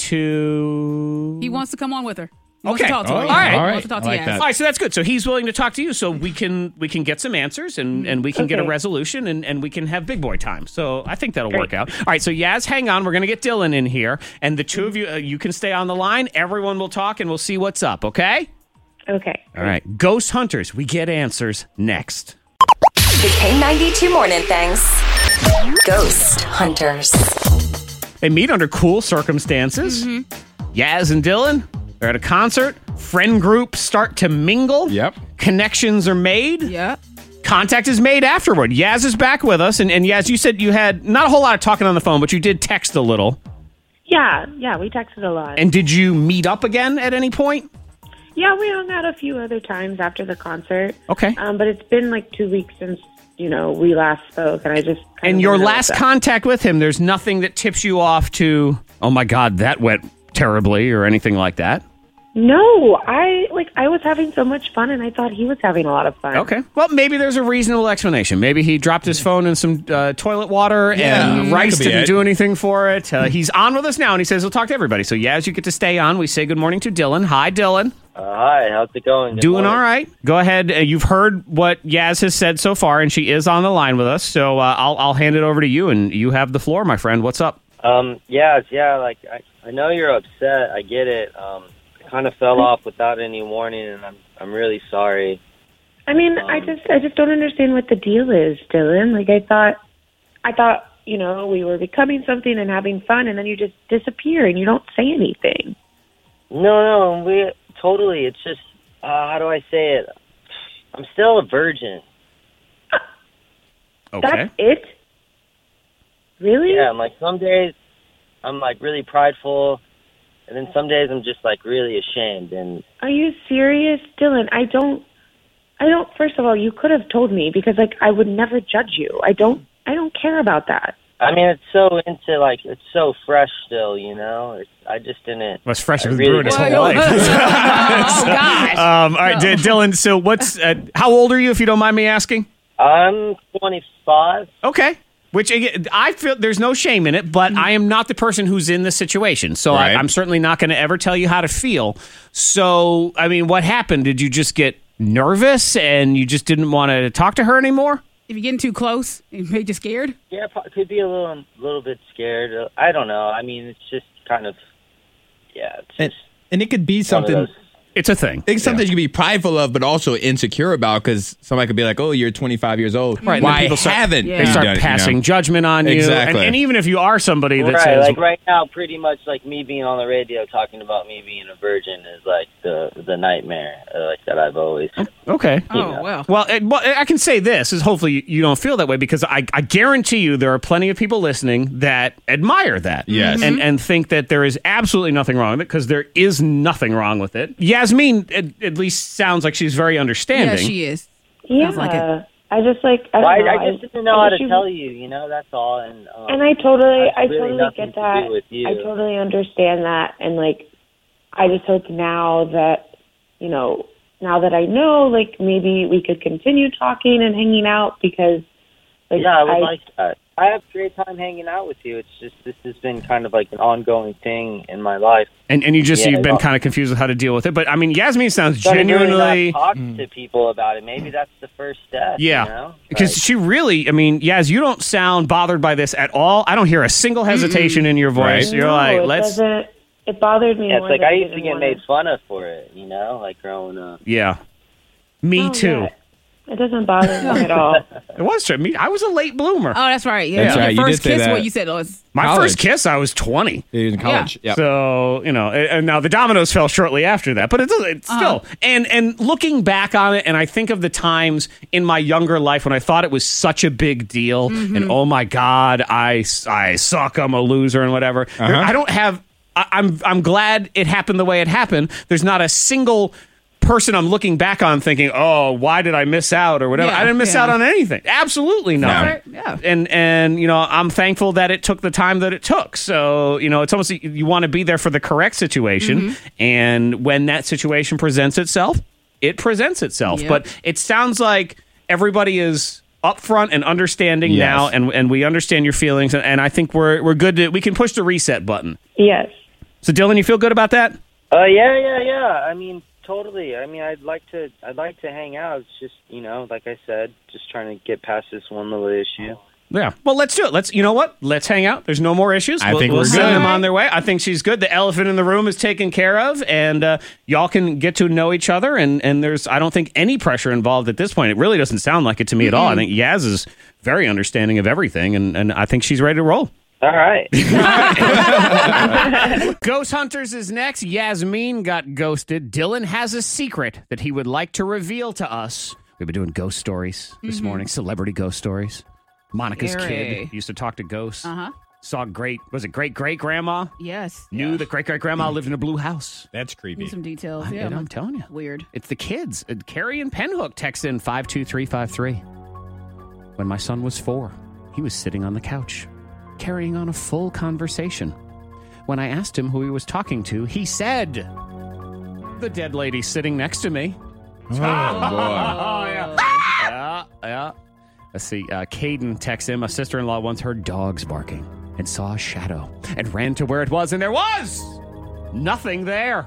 to... He wants to come on with her. He wants Okay. to talk to her. All Yeah. right. He All wants to talk to I like Yaz. that. All right, so that's good. So he's willing to talk to you, so we can get some answers and we can get a Okay. resolution and we can have big boy time. So I think that'll Great. work out. All right, so Yaz, hang on. We're going to get Dylan in here, and the two of you, you can stay on the line. Everyone will talk, and we'll see what's up, okay? Okay. All right. Ghost Hunters, we get answers next. The K92 Morning Thangs. Ghost Hunters. They meet under cool circumstances. Yaz and Dylan, they're at a concert. Friend groups start to mingle. Yep. Connections are made. Yeah. Contact is made afterward. Yaz is back with us. And Yaz, you said you had not a whole lot of talking on the phone, but you did text a little. Yeah, we texted a lot. And did you meet up again at any point? Yeah, we hung out a few other times after the concert. Okay. But it's been like 2 weeks since, you know, we last spoke, and I just kind And of your wanna know last what's up. contact with him, there's nothing that tips you off to, oh my God, that went terribly or anything like that? No, I was having so much fun, and I thought he was having a lot of fun. Okay. Well, maybe there's a reasonable explanation. Maybe he dropped his phone in some toilet water and that Rice could be didn't it. do anything for it. He's on with us now, and he says he'll talk to everybody. So, Yaz, you get to stay on. We say good morning to Dylan. Hi, Dylan. Hi, how's it going? Good Doing morning. all right. Go ahead. You've heard what Yaz has said so far, and she is on the line with us. So I'll hand it over to you, and you have the floor, my friend. What's up? Yeah. Like I know you're upset. I get it. I kind of fell off without any warning, and I'm really sorry. I mean, I just don't understand what the deal is, Dylan. Like, I thought, you know, we were becoming something and having fun, and then you just disappear and you don't say anything. No, we totally. It's just how do I say it? I'm still a virgin. Okay. That's it? Really? Yeah, I'm like some days I'm like really prideful, and then some days I'm just like really ashamed. And Are you serious, Dylan? I don't. First of all, you could have told me, because like I would never judge you. I don't care about that. I mean, it's so it's so fresh still, you know. I just didn't. What's fresh I with really brewing his didn't- whole life. Oh, gosh. All right, Dylan. So, what's how old are you, if you don't mind me asking? I'm 25. Okay. Which again, I feel there's no shame in it, but I am not the person who's in the situation, so Right. I'm certainly not going to ever tell you how to feel. So, I mean, what happened? Did you just get nervous and you just didn't want to talk to her anymore? If you're getting too close, it made you scared. Yeah, could be a little bit scared. I don't know. I mean, it's just kind of, yeah. It's And, just and it could be one of something. those- It's a thing. It's something you can be prideful of, but also insecure about, because somebody could be like, "Oh, you're 25 years old. Right, and then Why people start- haven't Yeah. you They start done it?" passing judgment on you. Exactly. And even if you are somebody that Right, says, like right now, pretty much like me being on the radio talking about me being a virgin is like the nightmare like that I've always. okay. Oh, well. Well, I can say this is hopefully you don't feel that way, because I guarantee you there are plenty of people listening that admire that. Yes. And think that there is absolutely nothing wrong with it, because there is nothing wrong with it. Yasmin at least sounds like she's very understanding. Yeah, she is. Yeah. Sounds like it. I just like. I, Well, don't know, I just didn't know how to wish you- tell you. You know, that's all. And I totally really nothing get to that. do with you. I totally understand that, and like, I just hope now that, you know, now that I know, like, maybe we could continue talking and hanging out, because Like, Yeah, I would like that. I have a great time hanging out with you. It's just this has been kind of like an ongoing thing in my life. And you've been kind of confused with how to deal with it. But I mean, Yasmin sounds genuinely talk to people about it. Maybe that's the first step. Yeah, you know? because she really, I mean, Yaz, you don't sound bothered by this at all. I don't hear a single hesitation in your voice. Right. You're No, like, it let's. doesn't. It bothered me. Yeah, it's more like than I used to didn't get wanna- made fun of for it, you know, like growing up. Yeah, me Oh, too. yeah. It doesn't bother me at all. It was true. I mean, I was a late bloomer. Oh, that's right. Yeah. That's right. Your You first did say kiss, that. what you said was My College. first kiss, I was 20. He was in college. Yeah. So, you know, and now the dominoes fell shortly after that, but it's still. And looking back on it, and I think of the times in my younger life when I thought it was such a big deal, and oh my God, I suck, I'm a loser, and whatever. I don't have. I'm glad it happened the way it happened. There's not a single person I'm looking back on thinking, oh, why did I miss out or whatever. Yeah, I didn't miss out on anything. Absolutely not. Yeah. And you know, I'm thankful that it took the time that it took. So, you know, it's almost you want to be there for the correct situation. And when that situation presents itself, it presents itself. Yep. But it sounds like everybody is upfront and understanding Yes. now, and we understand your feelings, and I think we're good to, we can push the reset button. Yes. So Dylan, you feel good about that? Yeah. I mean, totally. I mean, I'd like to hang out. It's just, you know, like I said, just trying to get past this one little issue. Yeah. Well, let's do it. You know what? Let's hang out. There's no more issues. I think we'll we're send good. them on their way. I think she's good. The elephant in the room is taken care of, and y'all can get to know each other. And there's, I don't think, any pressure involved at this point. It really doesn't sound like it to me at all. I think Yaz is very understanding of everything, and I think she's ready to roll. All right. Ghost Hunters is next. Yasmin got ghosted. Dylan has a secret that he would like to reveal to us. We've been doing ghost stories this morning, celebrity ghost stories. Monica's Scary. kid used to talk to ghosts. Uh-huh. Saw great-great-grandma? Yes. Knew that great-great-grandma lived in a blue house. That's creepy. Need some details. I'm telling you. Weird. It's the kids. Carrie and Penhook text in 52353. When my son was 4, he was sitting on the couch, carrying on a full conversation. When I asked him who he was talking to, he said, the dead lady sitting next to me. Oh, boy. Yeah. Let's see. Caden texts him, a sister-in-law once heard dogs barking and saw a shadow and ran to where it was, and there was nothing there.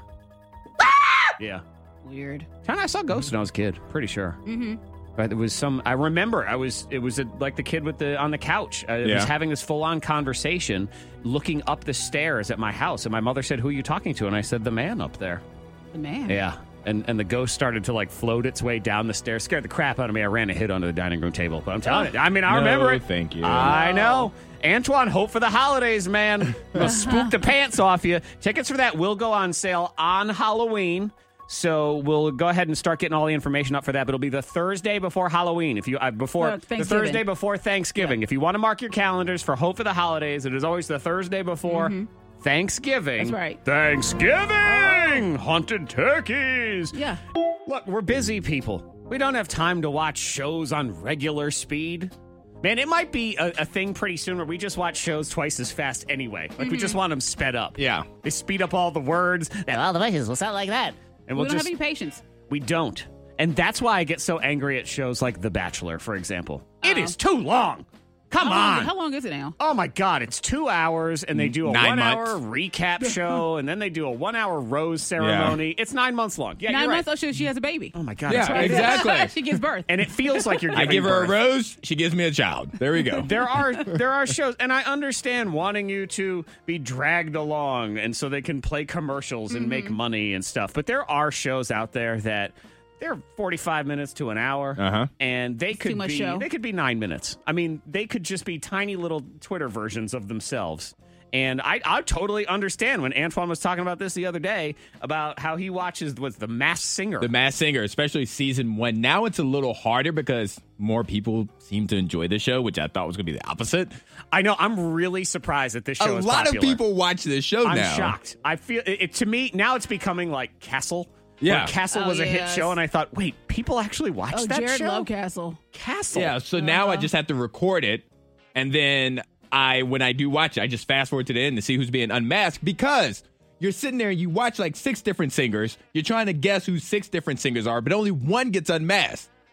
Yeah. Weird. I saw ghosts when I was a kid, pretty sure. Mm-hmm. But there was some. I remember. It was like the kid on the couch. I was having this full-on conversation, looking up the stairs at my house, and my mother said, "Who are you talking to?" And I said, "The man up there." The man. Yeah. And the ghost started to like float its way down the stairs. Scared the crap out of me. I ran a hit onto the dining room table. But I'm telling you, I mean, I remember it. Thank you. I know. Antoine, hope for the holidays, man. We'll spook the pants off you. Tickets for that will go on sale on Halloween. So we'll go ahead and start getting all the information up for that. But it'll be the Thursday before Halloween. If you the Thursday before Thanksgiving. Yeah. If you want to mark your calendars for Hope for the Holidays, it is always the Thursday before Thanksgiving. That's right. Thanksgiving! Haunted turkeys! Yeah. Look, we're busy people. We don't have time to watch shows on regular speed. Man, it might be a thing pretty soon where we just watch shows twice as fast anyway. Like, we just want them sped up. Yeah. They speed up all the words. All the voices will sound like that. And We don't have any patience. We don't. And that's why I get so angry at shows like The Bachelor, for example. It is too long. Come on. How long is it now? Oh, my God. It's 2 hours, and they do a 9 1-hour recap show, and then they do a 1-hour rose ceremony. It's 9 months long. Yeah, 9 you're months? right. Oh, she has a baby. Oh, my God. Yeah, that's right. exactly. She gives birth. And it feels like you're giving I give her a birth. rose. She gives me a child. There we go. There are shows, and I understand wanting you to be dragged along, and so they can play commercials and make money and stuff. But there are shows out there that they're 45 minutes to an hour, and they could be 9 minutes. I mean, they could just be tiny little Twitter versions of themselves. And I totally understand when Antoine was talking about this the other day about how he watches The Masked Singer. The Masked Singer, especially season 1. Now it's a little harder because more people seem to enjoy the show, which I thought was going to be the opposite. I know. I'm really surprised that this show is popular. A lot of people watch this show now. I'm shocked. I feel it to me now. It's becoming like Castle. Yeah. Where Castle was a hit show, and I thought, wait, people actually watch that Jared show? loved Castle. Yeah, so now I just have to record it, and then when I do watch it, I just fast forward to the end to see who's being unmasked, because you're sitting there and you watch like 6 different singers. You're trying to guess who 6 different singers are, but only one gets unmasked.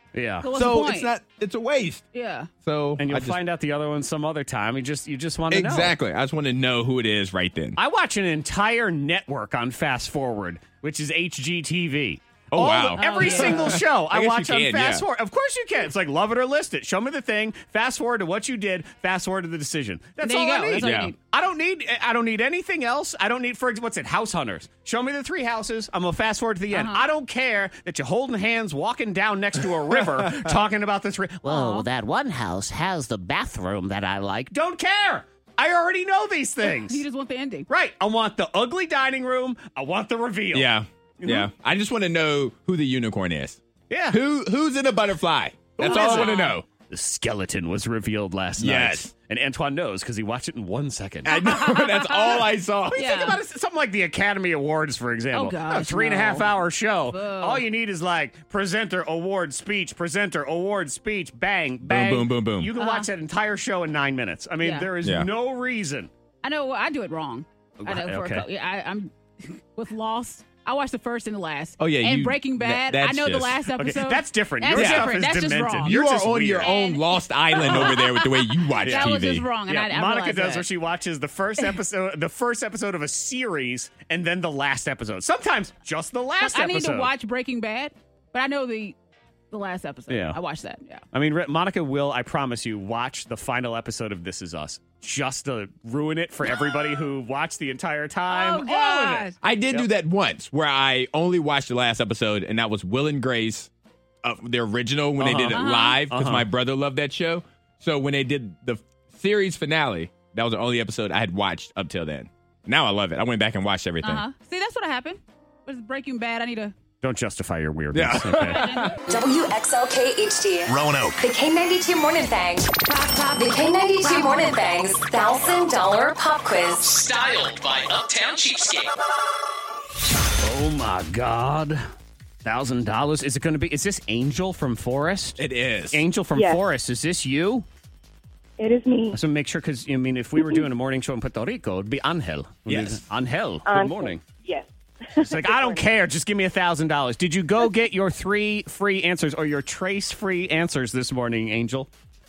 Yeah. So what's the point? It's a waste. Yeah. So And you'll find out the other one some other time. You just want to know. Exactly. I just want to know who it is right then. I watch an entire network on Fast Forward, which is HGTV. Oh, wow. Every single show I guess watch you on can, Fast yeah. Forward. Of course you can. It's like love it or list it. Show me the thing. Fast forward to what you did. Fast forward to the decision. That's There all you I go. need. That's all you need. I don't need anything else. I don't need, for example, what's it? House Hunters. Show me the 3 houses. I'm gonna fast forward to the end. I don't care that you're holding hands, walking down next to a river, talking about the 3. Well, that one house has the bathroom that I like. Don't care. I already know these things. You just want the ending. Right. I want the ugly dining room. I want the reveal. Yeah. Yeah. I just want to know who the unicorn is. Yeah. Who's in a butterfly? That's all I want to know. The skeleton was revealed last night. Yes. And Antoine knows because he watched it in 1 second. I know. That's all I saw. What do you think about it? Something like the Academy Awards, for example. Oh, gosh, a 3.5 hour show. Ugh. All you need is like presenter, award, speech, bang, bang. boom, boom, boom. You can watch that entire show in 9 minutes. I mean, Yeah. there is Yeah. no reason. I know I do it wrong. I know for a Okay. couple. Yeah, I'm with Lost. I watched the first and the last. Oh, yeah, And you- Breaking Bad. that's I know the just- last episode. Okay, that's different. That's Your stuff different. is That's just demented. wrong. You You're are just on weird. your own lost island over there with the way you watch That TV. was just wrong. And Yeah, I Monica realized does that. where she watches the first episode of a series and then the last episode. Sometimes just the last I episode. need to watch Breaking Bad, but I know the last episode. Yeah. I watched that. Yeah. I mean, Monica will, I promise you, watch the final episode of This Is Us just to ruin it for everybody who watched the entire time. Oh, All of God. it. I did do that once where I only watched the last episode, and that was Will and Grace, the original, when they did it live, because my brother loved that show. So when they did the series finale, that was the only episode I had watched up till then. Now I love it. I went back and watched everything. See, that's what happened. With Breaking Bad, I need to. Don't justify your weirdness. Yeah. Okay. WXLK HD. Roanoke. The K92 Morning Thang. The K92 Morning Thang's $1,000 pop quiz. Styled by Uptown Cheapskate. Oh, my God. $1,000. Is it going to be? Is this Angel from Forest? It is. Angel from Yes. Forest. Is this you? It is me. So make sure, because, I mean, if we were doing a morning show in Puerto Rico, it'd be Angel. Yes. Angel. Good morning. Yes. It's like, I don't care. Just give me $1,000. Did you go get your 3 free answers or your trace-free answers this morning, Angel?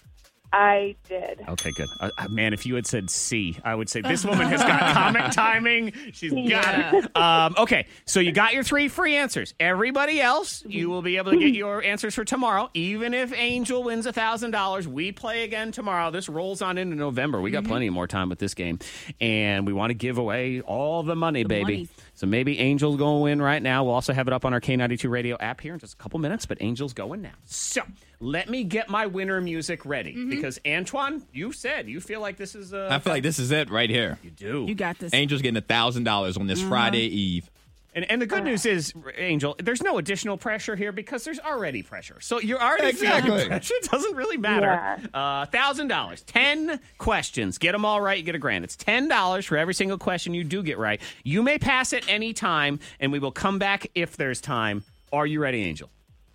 I did. Okay, good. Man, if you had said C, I would say this woman has got comic timing. She's got it. Okay, so you got your 3 free answers. Everybody else, you will be able to get your answers for tomorrow. Even if Angel wins $1,000, we play again tomorrow. This rolls on into November. We got plenty more time with this game, and we want to give away all the money, baby. money. So maybe Angel's going to win right now. We'll also have it up on our K92 radio app here in just a couple minutes, but Angel's going now. So let me get my winner music ready because Antoine, you said you feel like this is I feel like this is it right here. you do. You got this. Angel's getting $1,000 on this Friday Eve. And the good news is, Angel, there's no additional pressure here because there's already pressure. So you're already feeling Exactly. pressure. It doesn't really matter. $1,000, 10 questions. Get them all right, you get $1,000. It's $10 for every single question you do get right. You may pass at any time, and we will come back if there's time. Are you ready, Angel?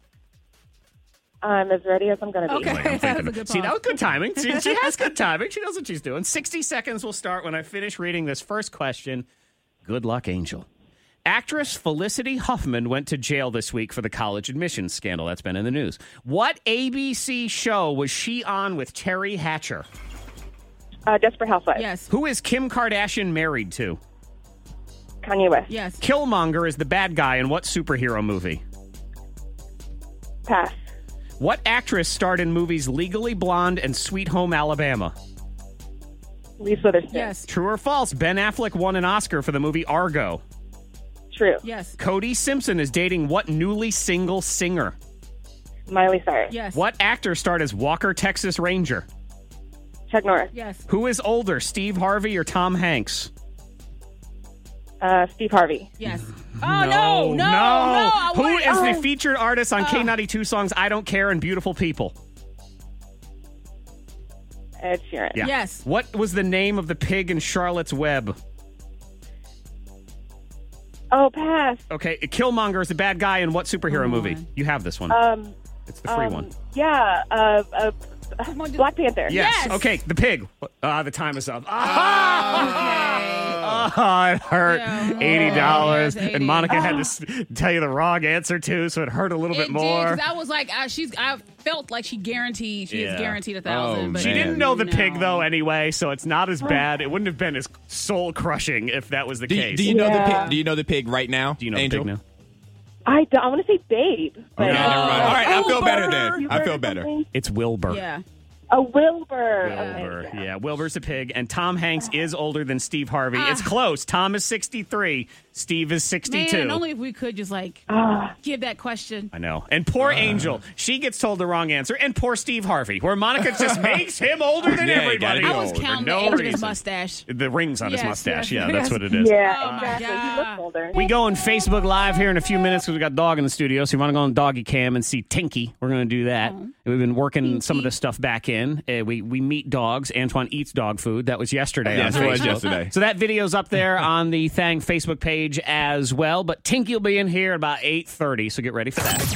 I'm as ready as I'm going to be. Okay. Like, I'm That was thinking- a good See, that pause. was good timing. She has good timing. She knows what she's doing. 60 seconds will start when I finish reading this first question. Good luck, Angel. Actress Felicity Huffman went to jail this week for the college admissions scandal that's been in the news. What ABC show was she on with Terry Hatcher? Desperate Housewives. Yes. Who is Kim Kardashian married to? Kanye West. Yes. Killmonger is the bad guy in what superhero movie? Pass. What actress starred in movies Legally Blonde and Sweet Home Alabama? Reese Witherspoon. Yes. True or false? Ben Affleck won an Oscar for the movie Argo. True. Yes. Cody Simpson is dating what newly single singer? Miley Cyrus. Yes. What actor starred as Walker, Texas Ranger? Chuck Norris. Yes. Who is older, Steve Harvey or Tom Hanks? Steve Harvey. Yes. Oh, no. I Who want- is the featured artist on K92 songs I Don't Care and Beautiful People? Ed Sheeran. Yeah. Yes. What was the name of the pig in Charlotte's Web? Oh, pass. Okay, Killmonger is the bad guy in what superhero movie? You have this one. It's the free one. Yeah. Black Panther. Yes. Okay, the pig. The time is up. it hurt. Yeah. $80. $80. And Monica had to tell you the wrong answer, too, so it hurt a little bit more. Because I was like, I felt like she is guaranteed $1,000. But She didn't know the pig, though, anyway, so it's not as bad. It wouldn't have been as soul-crushing if that was the case. Do you know the pig? Do you know the pig right now? Do you know Angel? the pig now? I want to say Babe. Okay, never mind. All right, I feel better Wilbur. then. I feel better. It's Wilbur. Yeah. A Wilbur. Wilbur. Yeah, Wilbur's a pig, and Tom Hanks is older than Steve Harvey. It's close. Tom is 63. Steve is 62. Man, only if we could just give that question. I know. And poor Angel, she gets told the wrong answer. And poor Steve Harvey, where Monica just makes him older than everybody. I was counting the age of his mustache. The rings on his Yes, mustache. yes, Yeah, that's yes. what it is. Yeah, my exactly. He looks older. We go on Facebook Live here in a few minutes because we got Dog in the studio. So you want to go on Doggy Cam and see Tinky. We're going to do that. We've been working some of this stuff back in. We meet dogs. Antoine eats dog food. That was yesterday. Yes, on it was Facebook. yesterday. So that video's up there on the Thang Facebook page as well. But Tinky will be in here at about 8:30. So get ready for that.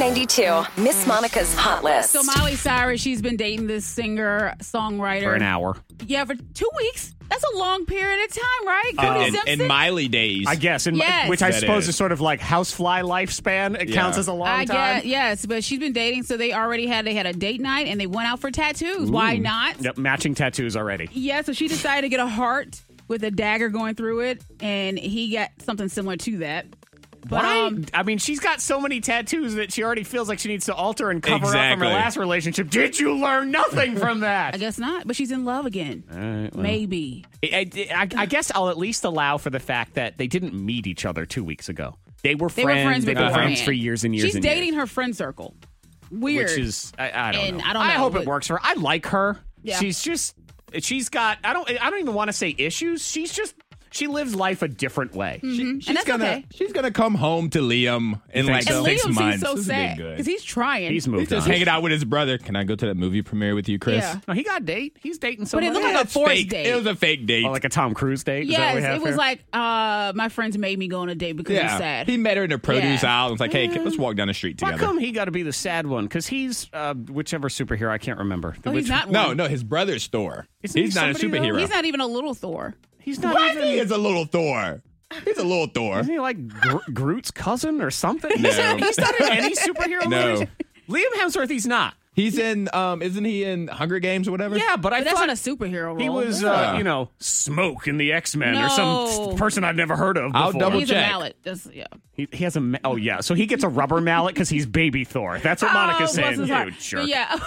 K92, Miss Monica's Hot List. So Miley Cyrus, she's been dating this singer-songwriter. For an hour. Yeah, for 2 weeks. That's a long period of time, right? Cody Simpson? In Miley days. I guess, Yes. which I That suppose is. is sort of like housefly lifespan. It counts as a long time. Yes, but she's been dating, so they had a date night and they went out for tattoos. Why not? Yep, matching tattoos already. Yeah, so she decided to get a heart with a dagger going through it, and he got something similar to that. But, Why? I mean, she's got so many tattoos that she already feels like she needs to alter and cover up from Exactly. her last relationship. Did you learn nothing from that? I guess not, but she's in love again. All right, well. Maybe. I guess I'll at least allow for the fact that they didn't meet each other 2 weeks ago. They were friends. They've been friends for years and years. She's and dating years. her friend circle. Weird. Which is I don't And know. I don't know, hope it but- works for her. I like her. Yeah. She's got I don't even want to say issues. She lives life a different way. And that's okay. She's gonna come home to Liam in like so? And 6 Liam months. seems so This is sad good. because he's trying. He's He's moved just on. hanging out with his brother. Can I go to that movie premiere with you, Chris? Yeah. No, he got a date. He's dating But someone. it looked like a It's forced fake. date. It was a fake date. Oh, like a Tom Cruise date? Is that what we Yes, have it was here? like my friends made me go on a date because he's sad. He met her in the produce Yeah. aisle and was like, hey, let's walk down the street Why together. come he got to be the sad one? Because he's whichever superhero, I can't remember. Oh, he's not No, one. no, his brother's Thor. Isn't he He's not a somebody, though? superhero. He's not even a little Thor. He's not What? even. He is a little Thor. He's a little Thor. Isn't he like Groot's cousin or something? No. He's not in any superhero No. movies. Liam Hemsworth, he's not. He's in, isn't he in Hunger Games or whatever? Yeah, but I But that's thought not a superhero role. he was, Yeah. Smoke in the X-Men or No. some person I've never heard of before. I'll double He's check. a mallet. Yeah. He has a oh yeah, so he gets a rubber mallet because he's baby Thor. That's what Monica's saying. bless his heart. You jerk. Yeah.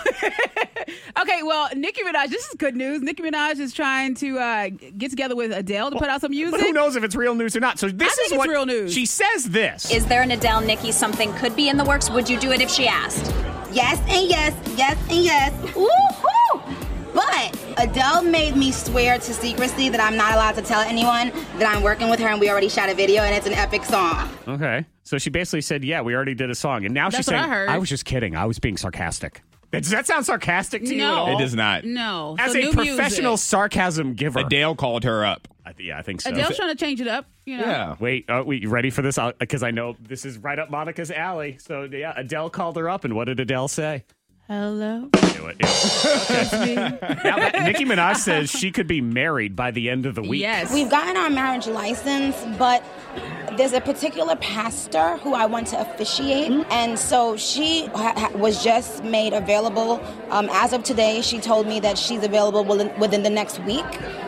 Okay, well, Nicki Minaj, this is good news. Nicki Minaj is trying to get together with Adele to put out some music. But who knows if it's real news or not? So this think is it's what real news. she says. This Is there an Adele Nicki something could be in the works? Would you do it if she asked? Yes and yes, yes and yes. Woo-hoo! But Adele made me swear to secrecy that I'm not allowed to tell anyone that I'm working with her, and we already shot a video, and it's an epic song. Okay, so she basically said, "Yeah, we already did a song," and now she's That's what saying, I heard. "I was just kidding. I was being sarcastic." Does that sound sarcastic to you at No. all? It does not. No. As So a new professional music. sarcasm giver, Adele called her up. I think so. Adele's trying to change it up, you know. Yeah. Wait, you ready for this? Because I know this is right up Monica's alley. So yeah, Adele called her up, and what did Adele say? Hello. Do it. Okay. Now that Nicki Minaj says she could be married by the end of the week. Yes. We've gotten our marriage license, but there's a particular pastor who I want to officiate, and so she was just made available. As of today, she told me that she's available within the next week.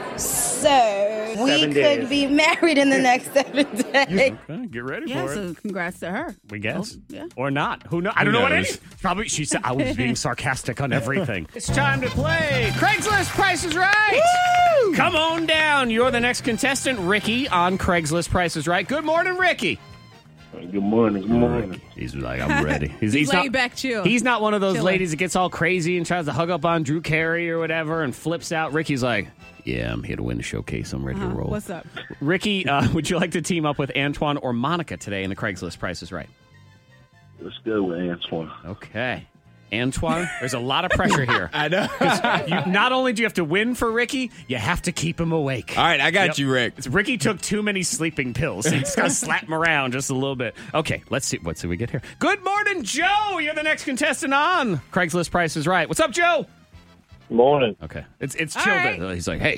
So we 7 could days. be married in the next 7 days. Okay, get ready Yeah, for it. so congrats to her. We guess. Yeah. Or not. Who knows? I don't know what it knows? is. Probably she said I was being sarcastic on everything. It's time to play Craigslist Price is Right. Woo! Come on down. You're the next contestant, Ricky, on Craigslist Price is Right. Good morning, Ricky. Good morning. Good morning. He's like, I'm ready. He's Laid not, back chill. He's not one of those Chilling. ladies that gets all crazy and tries to hug up on Drew Carey or whatever and flips out. Ricky's like, yeah, I'm here to win the showcase. I'm ready to roll. What's up? Ricky, would you like to team up with Antoine or Monica today in the Craigslist Price is Right? Let's go with Antoine. Okay. Antoine, there's a lot of pressure here. I know. Not only do you have to win for Ricky, you have to keep him awake. All right, I got you, Rick. Ricky took too many sleeping pills. So you just got to slap him around just a little bit. Okay, let's see. What do we get here? Good morning, Joe. You're the next contestant on Craigslist Price is Right. What's up, Joe? Morning. Okay. It's All chill. right. He's like, hey,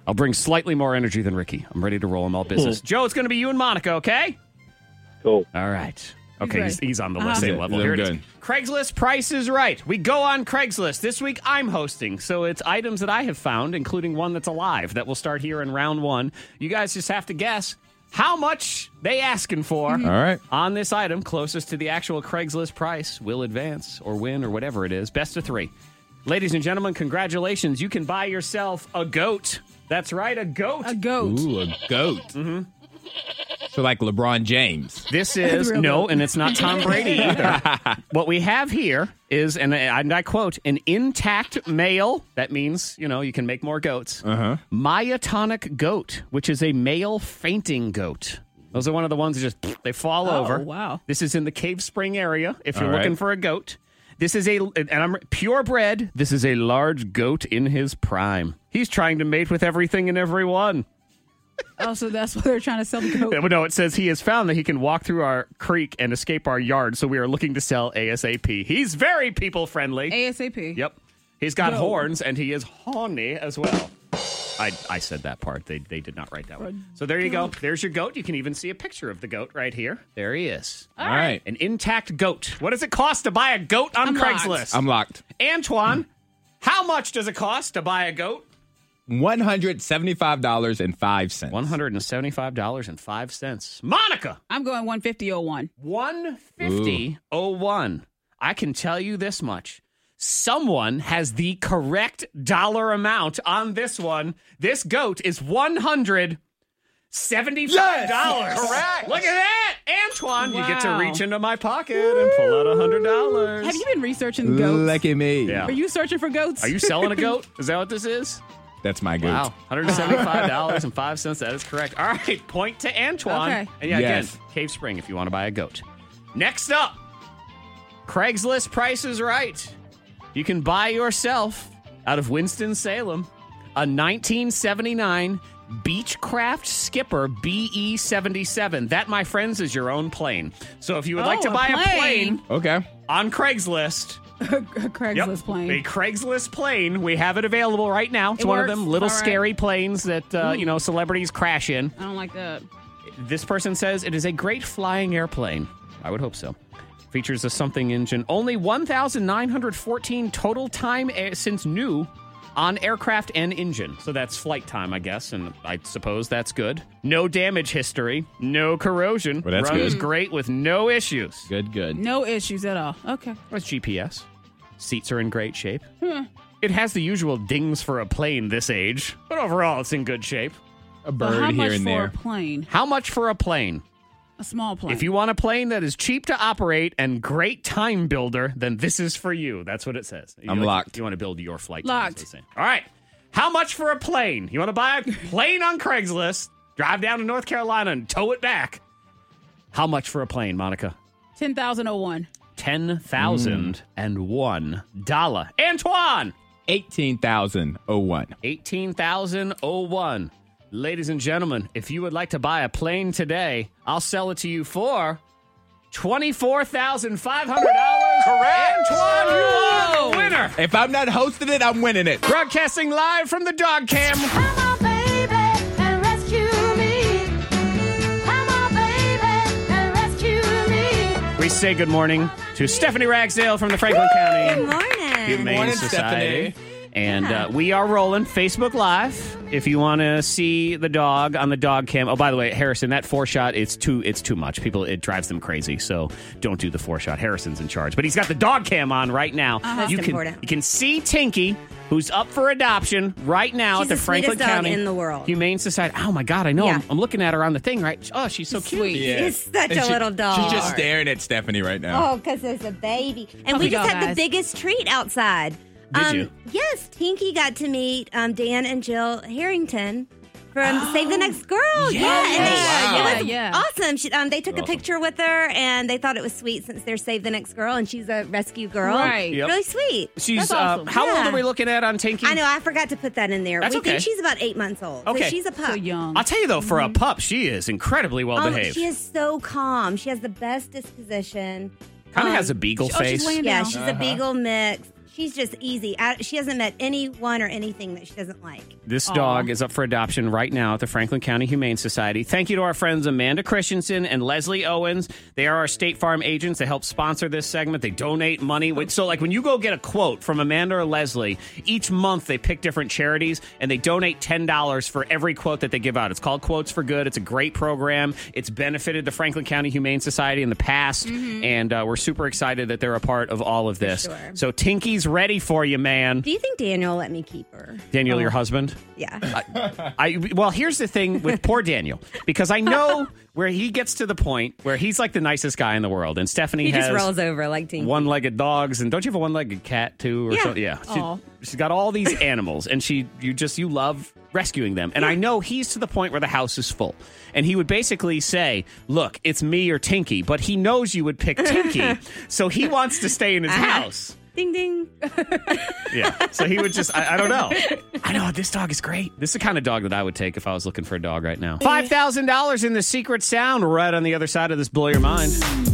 I'll bring slightly more energy than Ricky. I'm ready to roll him all business. Joe, it's going to be you and Monica, okay? Cool. All right. Okay, he's on the same level. Yeah, Here it good. is. Craigslist Price is Right. We go on Craigslist. This week I'm hosting, so it's items that I have found, including one that's alive that will start here in round 1. You guys just have to guess how much they asking for All right. on this item. Closest to the actual Craigslist price will advance or win or whatever it is. Best of 3. Ladies and gentlemen, congratulations. You can buy yourself a goat. That's right, a goat. A goat. Ooh, a goat. Mm-hmm. So like LeBron James. This is, no, and it's not Tom Brady either. What we have here is, and I quote, an intact male. That means, you can make more goats. Myotonic goat, which is a male fainting goat. Those are one of the ones that just, they fall over. Wow. This is in the Cave Spring area if you're All right. looking for a goat. This is and I'm purebred. This is a large goat in his prime. He's trying to mate with everything and everyone. Oh, so that's why they're trying to sell the goat. No, it says he has found that he can walk through our creek and escape our yard, so we are looking to sell ASAP. He's very people-friendly. ASAP. Yep. He's got No. horns, and he is horny as well. I said that part. They did not write that one. So there you go. There's your goat. You can even see a picture of the goat right here. There he is. All right. An intact goat. What does it cost to buy a goat on Craigslist? I'm locked. Antoine, how much does it cost to buy a goat? $175.05. $175.05. Monica. I'm going 150.01. 150.01. I can tell you this much. Someone has the correct dollar amount on this one. This goat is $175. Yes! Correct. Look at that. Antoine, you get to reach into my pocket and pull out $100. Have you been researching goats? Look at me. Yeah. Are you searching for goats? Are you selling a goat? Is that what this is? That's my goat. Wow, $175.05. That is correct. All right, point to Antoine. Okay. And Yes. again, Cave Spring if you want to buy a goat. Next up, Craigslist Price is Right. You can buy yourself, out of Winston-Salem, a 1979 Beechcraft Skipper BE-77. That, my friends, is your own plane. So if you would like to a buy a plane Okay. on Craigslist... a Craigslist plane. A Craigslist plane. We have it available right now. It's It one works. of them little All right. scary planes that, celebrities crash in. I don't like that. This person says it is a great flying airplane. I would hope so. Features a something engine. Only 1,914 total time since new on aircraft and engine. So that's flight time, I guess, and I suppose that's good. No damage history. No corrosion. Well, that's Runs good. great with no issues. Good. No issues at all. Okay. That's GPS. Seats are in great shape. It has the usual dings for a plane this age, but overall it's in good shape. A But bird how here much and for there. a plane? How much for a plane? A small plane. If you want a plane that is cheap to operate and great time builder, then this is for you. That's what it says. I'm locked. You want to build your flight. Locked. Time, all right. How much for a plane? You want to buy a plane on Craigslist, drive down to North Carolina and tow it back. How much for a plane, Monica? 10,001. $10,001. Antoine! $18,001. $18,001. Ladies and gentlemen, if you would like to buy a plane today, I'll sell it to you for $24,500. Correct. Antoine, you are the winner. If I'm not hosting it, I'm winning it. Broadcasting live from the dog cam. Come on, baby, and rescue me. Come on, baby, and rescue me. We say good morning to Stephanie Ragsdale from the Franklin County Good morning. Humane morning, Society. Stephanie. And we are rolling Facebook Live. If you want to see the dog on the dog cam. Oh, by the way, Harrison, that 4-shot, it's too much. People, it drives them crazy. So don't do the 4-shot. Harrison's in charge. But he's got the dog cam on right now. That's important. You can see Tinky, who's up for adoption right now She's at the Franklin sweetest dog County in the world. Humane Society. Oh, my God, I know. Yeah. I'm looking at her on the thing, right? Oh, she's so cute. Sweet. Yeah. She's such And a little dog. She's just staring at Stephanie right now. Oh, because there's a baby. And Puppy we just dog had the eyes. biggest treat outside. Did you? Yes, Tinky got to meet Dan and Jill Harrington from Save the Next Girl. Yes. Yeah, and Wow. it was Yeah. awesome. They took a picture with her, and they thought it was sweet since they're Save the Next Girl, and she's a rescue girl. Right. Yep. Really sweet. She's That's awesome. how old Yeah. are we looking at on Tinky? I know, I forgot to put that in there. That's we okay. think she's about 8 months old. Okay. So she's a pup. So young. I'll tell you though, for a pup, she is incredibly well behaved. She is so calm. She has the best disposition. Kind of has a beagle Oh, she's face. laying Yeah, down. she's a beagle mix. She's just easy. She hasn't met anyone or anything that she doesn't like. This dog is up for adoption right now at the Franklin County Humane Society. Thank you to our friends Amanda Christensen and Leslie Owens. They are our State Farm agents. They help sponsor this segment. They donate money. So, like, when you go get a quote from Amanda or Leslie, each month they pick different charities, and they donate $10 for every quote that they give out. It's called Quotes for Good. It's a great program. It's benefited the Franklin County Humane Society in the past, and we're super excited that they're a part of all of this. Sure. So, Tinky's ready for you, man. Do you think Daniel will let me keep her? Daniel, your husband? Yeah. Well, here's the thing with poor Daniel, because I know where he gets to the point where he's like the nicest guy in the world, and Stephanie He has just rolls over like Tinky. one-legged dogs, and don't you have a one-legged cat too? Or Yeah. something? Yeah. She's got all these animals, and you love rescuing them. And I know he's to the point where the house is full, and he would basically say, "Look, it's me or Tinky," but he knows you would pick Tinky, so he wants to stay in his house. Ding, ding. Yeah. So he would just, I don't know. I know, this dog is great. This is the kind of dog that I would take if I was looking for a dog right now. $5,000 in the secret sound right on the other side of this Blow Your Mind.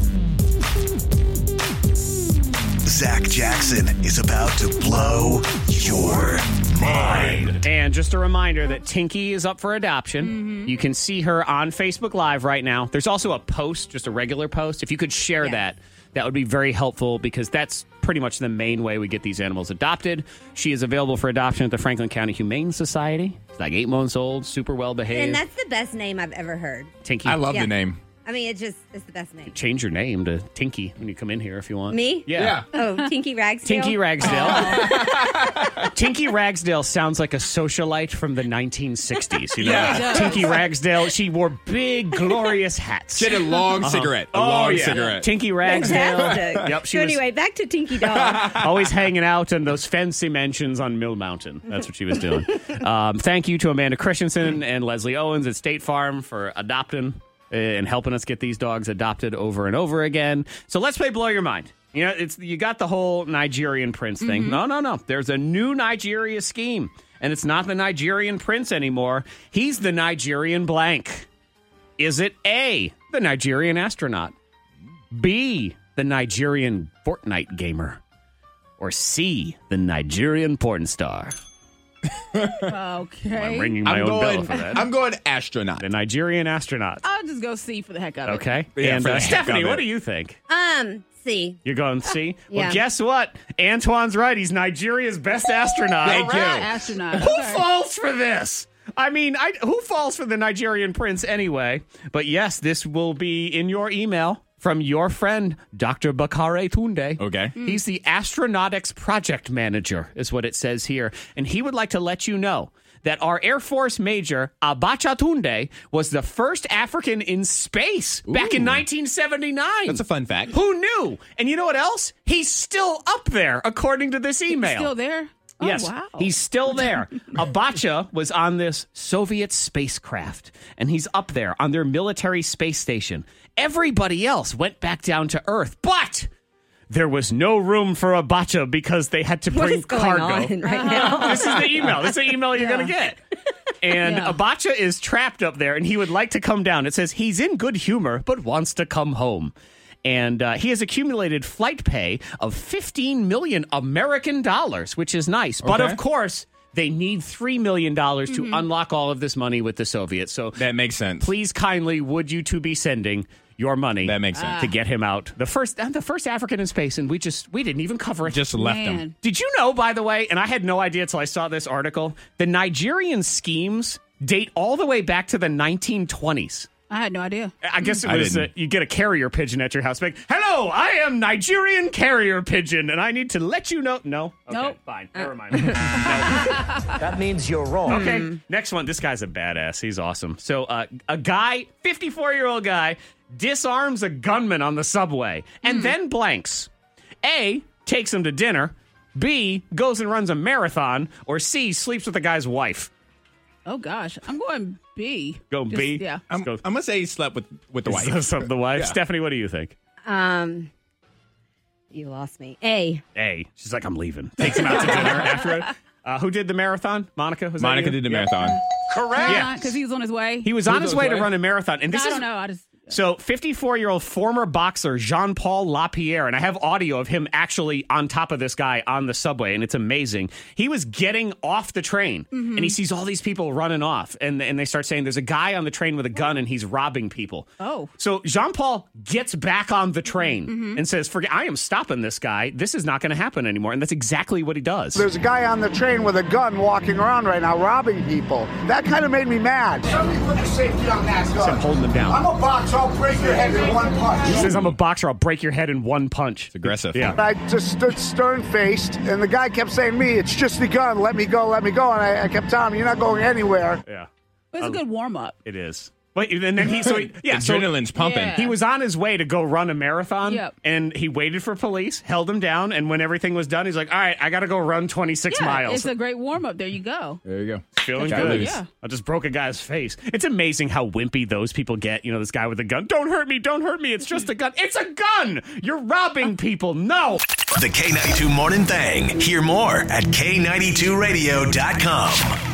Zach Jackson is about to blow your mind. And just a reminder that Tinky is up for adoption. You can see her on Facebook Live right now. There's also a post, just a regular post. If you could share that would be very helpful, because that's pretty much the main way we get these animals adopted. She is available for adoption at the Franklin County Humane Society. She's like 8 months old, super well behaved. And that's the best name I've ever heard. Tinky. I love the name. I mean, it's the best name. Change your name to Tinky when you come in here if you want. Me? Yeah. Oh, Tinky Ragsdale? Tinky Ragsdale. Tinky Ragsdale sounds like a socialite from the 1960s. You know? Yeah, it does. Tinky Ragsdale, she wore big, glorious hats. She had a long cigarette. A long cigarette. Tinky Ragsdale. Fantastic. Yep, she so was anyway, back to Tinky Dog. always hanging out in those fancy mansions on Mill Mountain. That's what she was doing. Thank you to Amanda Christensen and Leslie Owens at State Farm for adopting and helping us get these dogs adopted over and over again. So let's play Blow Your Mind. You know, you got the whole Nigerian prince thing. No. There's a new Nigeria scheme, and it's not the Nigerian prince anymore. He's the Nigerian blank. Is it A, the Nigerian astronaut, B, the Nigerian Fortnite gamer, or C, the Nigerian porn star? Okay. I'm ringing my own bell for that. I'm going astronaut. The Nigerian astronaut. I'll just go C for the heck of it. Okay. Yeah, and for the heck Stephanie, of it. what do you think? C. You're going C? Yeah. Well, guess what? Antoine's right. He's Nigeria's best astronaut. Thank you. Astronaut. Who Okay. falls for this? I mean, who falls for the Nigerian prince anyway? But yes, this will be in your email from your friend, Dr. Bakare Tunde. Okay. He's the astronautics project manager, is what it says here. And he would like to let you know that our Air Force Major, Abacha Tunde, was the first African in space back in 1979. That's a fun fact. Who knew? And you know what else? He's still up there, according to this email. Still there? Oh, Yes, wow. he's still there. Abacha was on this Soviet spacecraft, and he's up there on their military space station. Everybody else went back down to Earth, but there was no room for Abacha because they had to What bring is going cargo. on right now? This is the email. This is the email you're going to get. And Abacha is trapped up there, and he would like to come down. It says he's in good humor, but wants to come home. And he has accumulated flight pay of $15 million American dollars, which is nice. But Okay. of course, they need $3 million to unlock all of this money with the Soviets. So That makes sense. please kindly, would you to be sending your money That makes sense. to get him out? The first African in space, and we didn't even cover it. Just left Man. him. Did you know, by the way, and I had no idea until I saw this article, the Nigerian schemes date all the way back to the 1920s. I had no idea. I guess it I was didn't. you get a carrier pigeon at your house. Like, hello, I am Nigerian carrier pigeon, and I need to let you know. No, okay, Nope. fine, never mind. That means you're wrong. Okay, next one. This guy's a badass. He's awesome. So, a guy, 54-year-old guy, disarms a gunman on the subway and then blanks. A, takes him to dinner. B, goes and runs a marathon. Or C, sleeps with the guy's wife. Oh, gosh. I'm going B. Go Just- B. Yeah. I'm going to say he slept with the wife. The wife. Yeah. Stephanie, what do you think? You lost me. A. A. She's like, I'm leaving. Takes him out to dinner after it. Who did the marathon? Monica? Was that Monica you? did the Yeah. marathon. Correct. Because he was on his way. He was on his way to run a marathon. And this I is don't know. I just So 54-year-old former boxer Jean-Paul Lapierre, and I have audio of him actually on top of this guy on the subway, and it's amazing. He was getting off the train, and he sees all these people running off, and they start saying there's a guy on the train with a gun, and he's robbing people. Oh. So Jean-Paul gets back on the train and says, "Forget, I am stopping this guy. This is not going to happen anymore." And that's exactly what he does. There's a guy on the train with a gun walking around right now, robbing people. That kind of made me mad. Somebody put the safety on that gun. I'm holding him down. I'm a boxer. I'll break your head in one punch. He says, "I'm a boxer. I'll break your head in one punch." It's aggressive. Yeah. I just stood stern-faced, and the guy kept saying to me, "It's just the gun. Let me go, let me go." And I kept telling him, "You're not going anywhere." Yeah. It's a good warm-up. It is. But and then adrenaline's pumping. Yeah. He was on his way to go run a marathon, Yep. and he waited for police, held him down, and when everything was done, he's like, "All right, I got to go run 26 miles." It's a great warm-up. There you go. There you go. Feeling Gotta good. lose. Yeah. I just broke a guy's face. It's amazing how wimpy those people get. You know, this guy with a gun. Don't hurt me. Don't hurt me. It's just a gun. It's a gun. You're robbing people. No. The K92 Morning Thing. Hear more at K92Radio.com.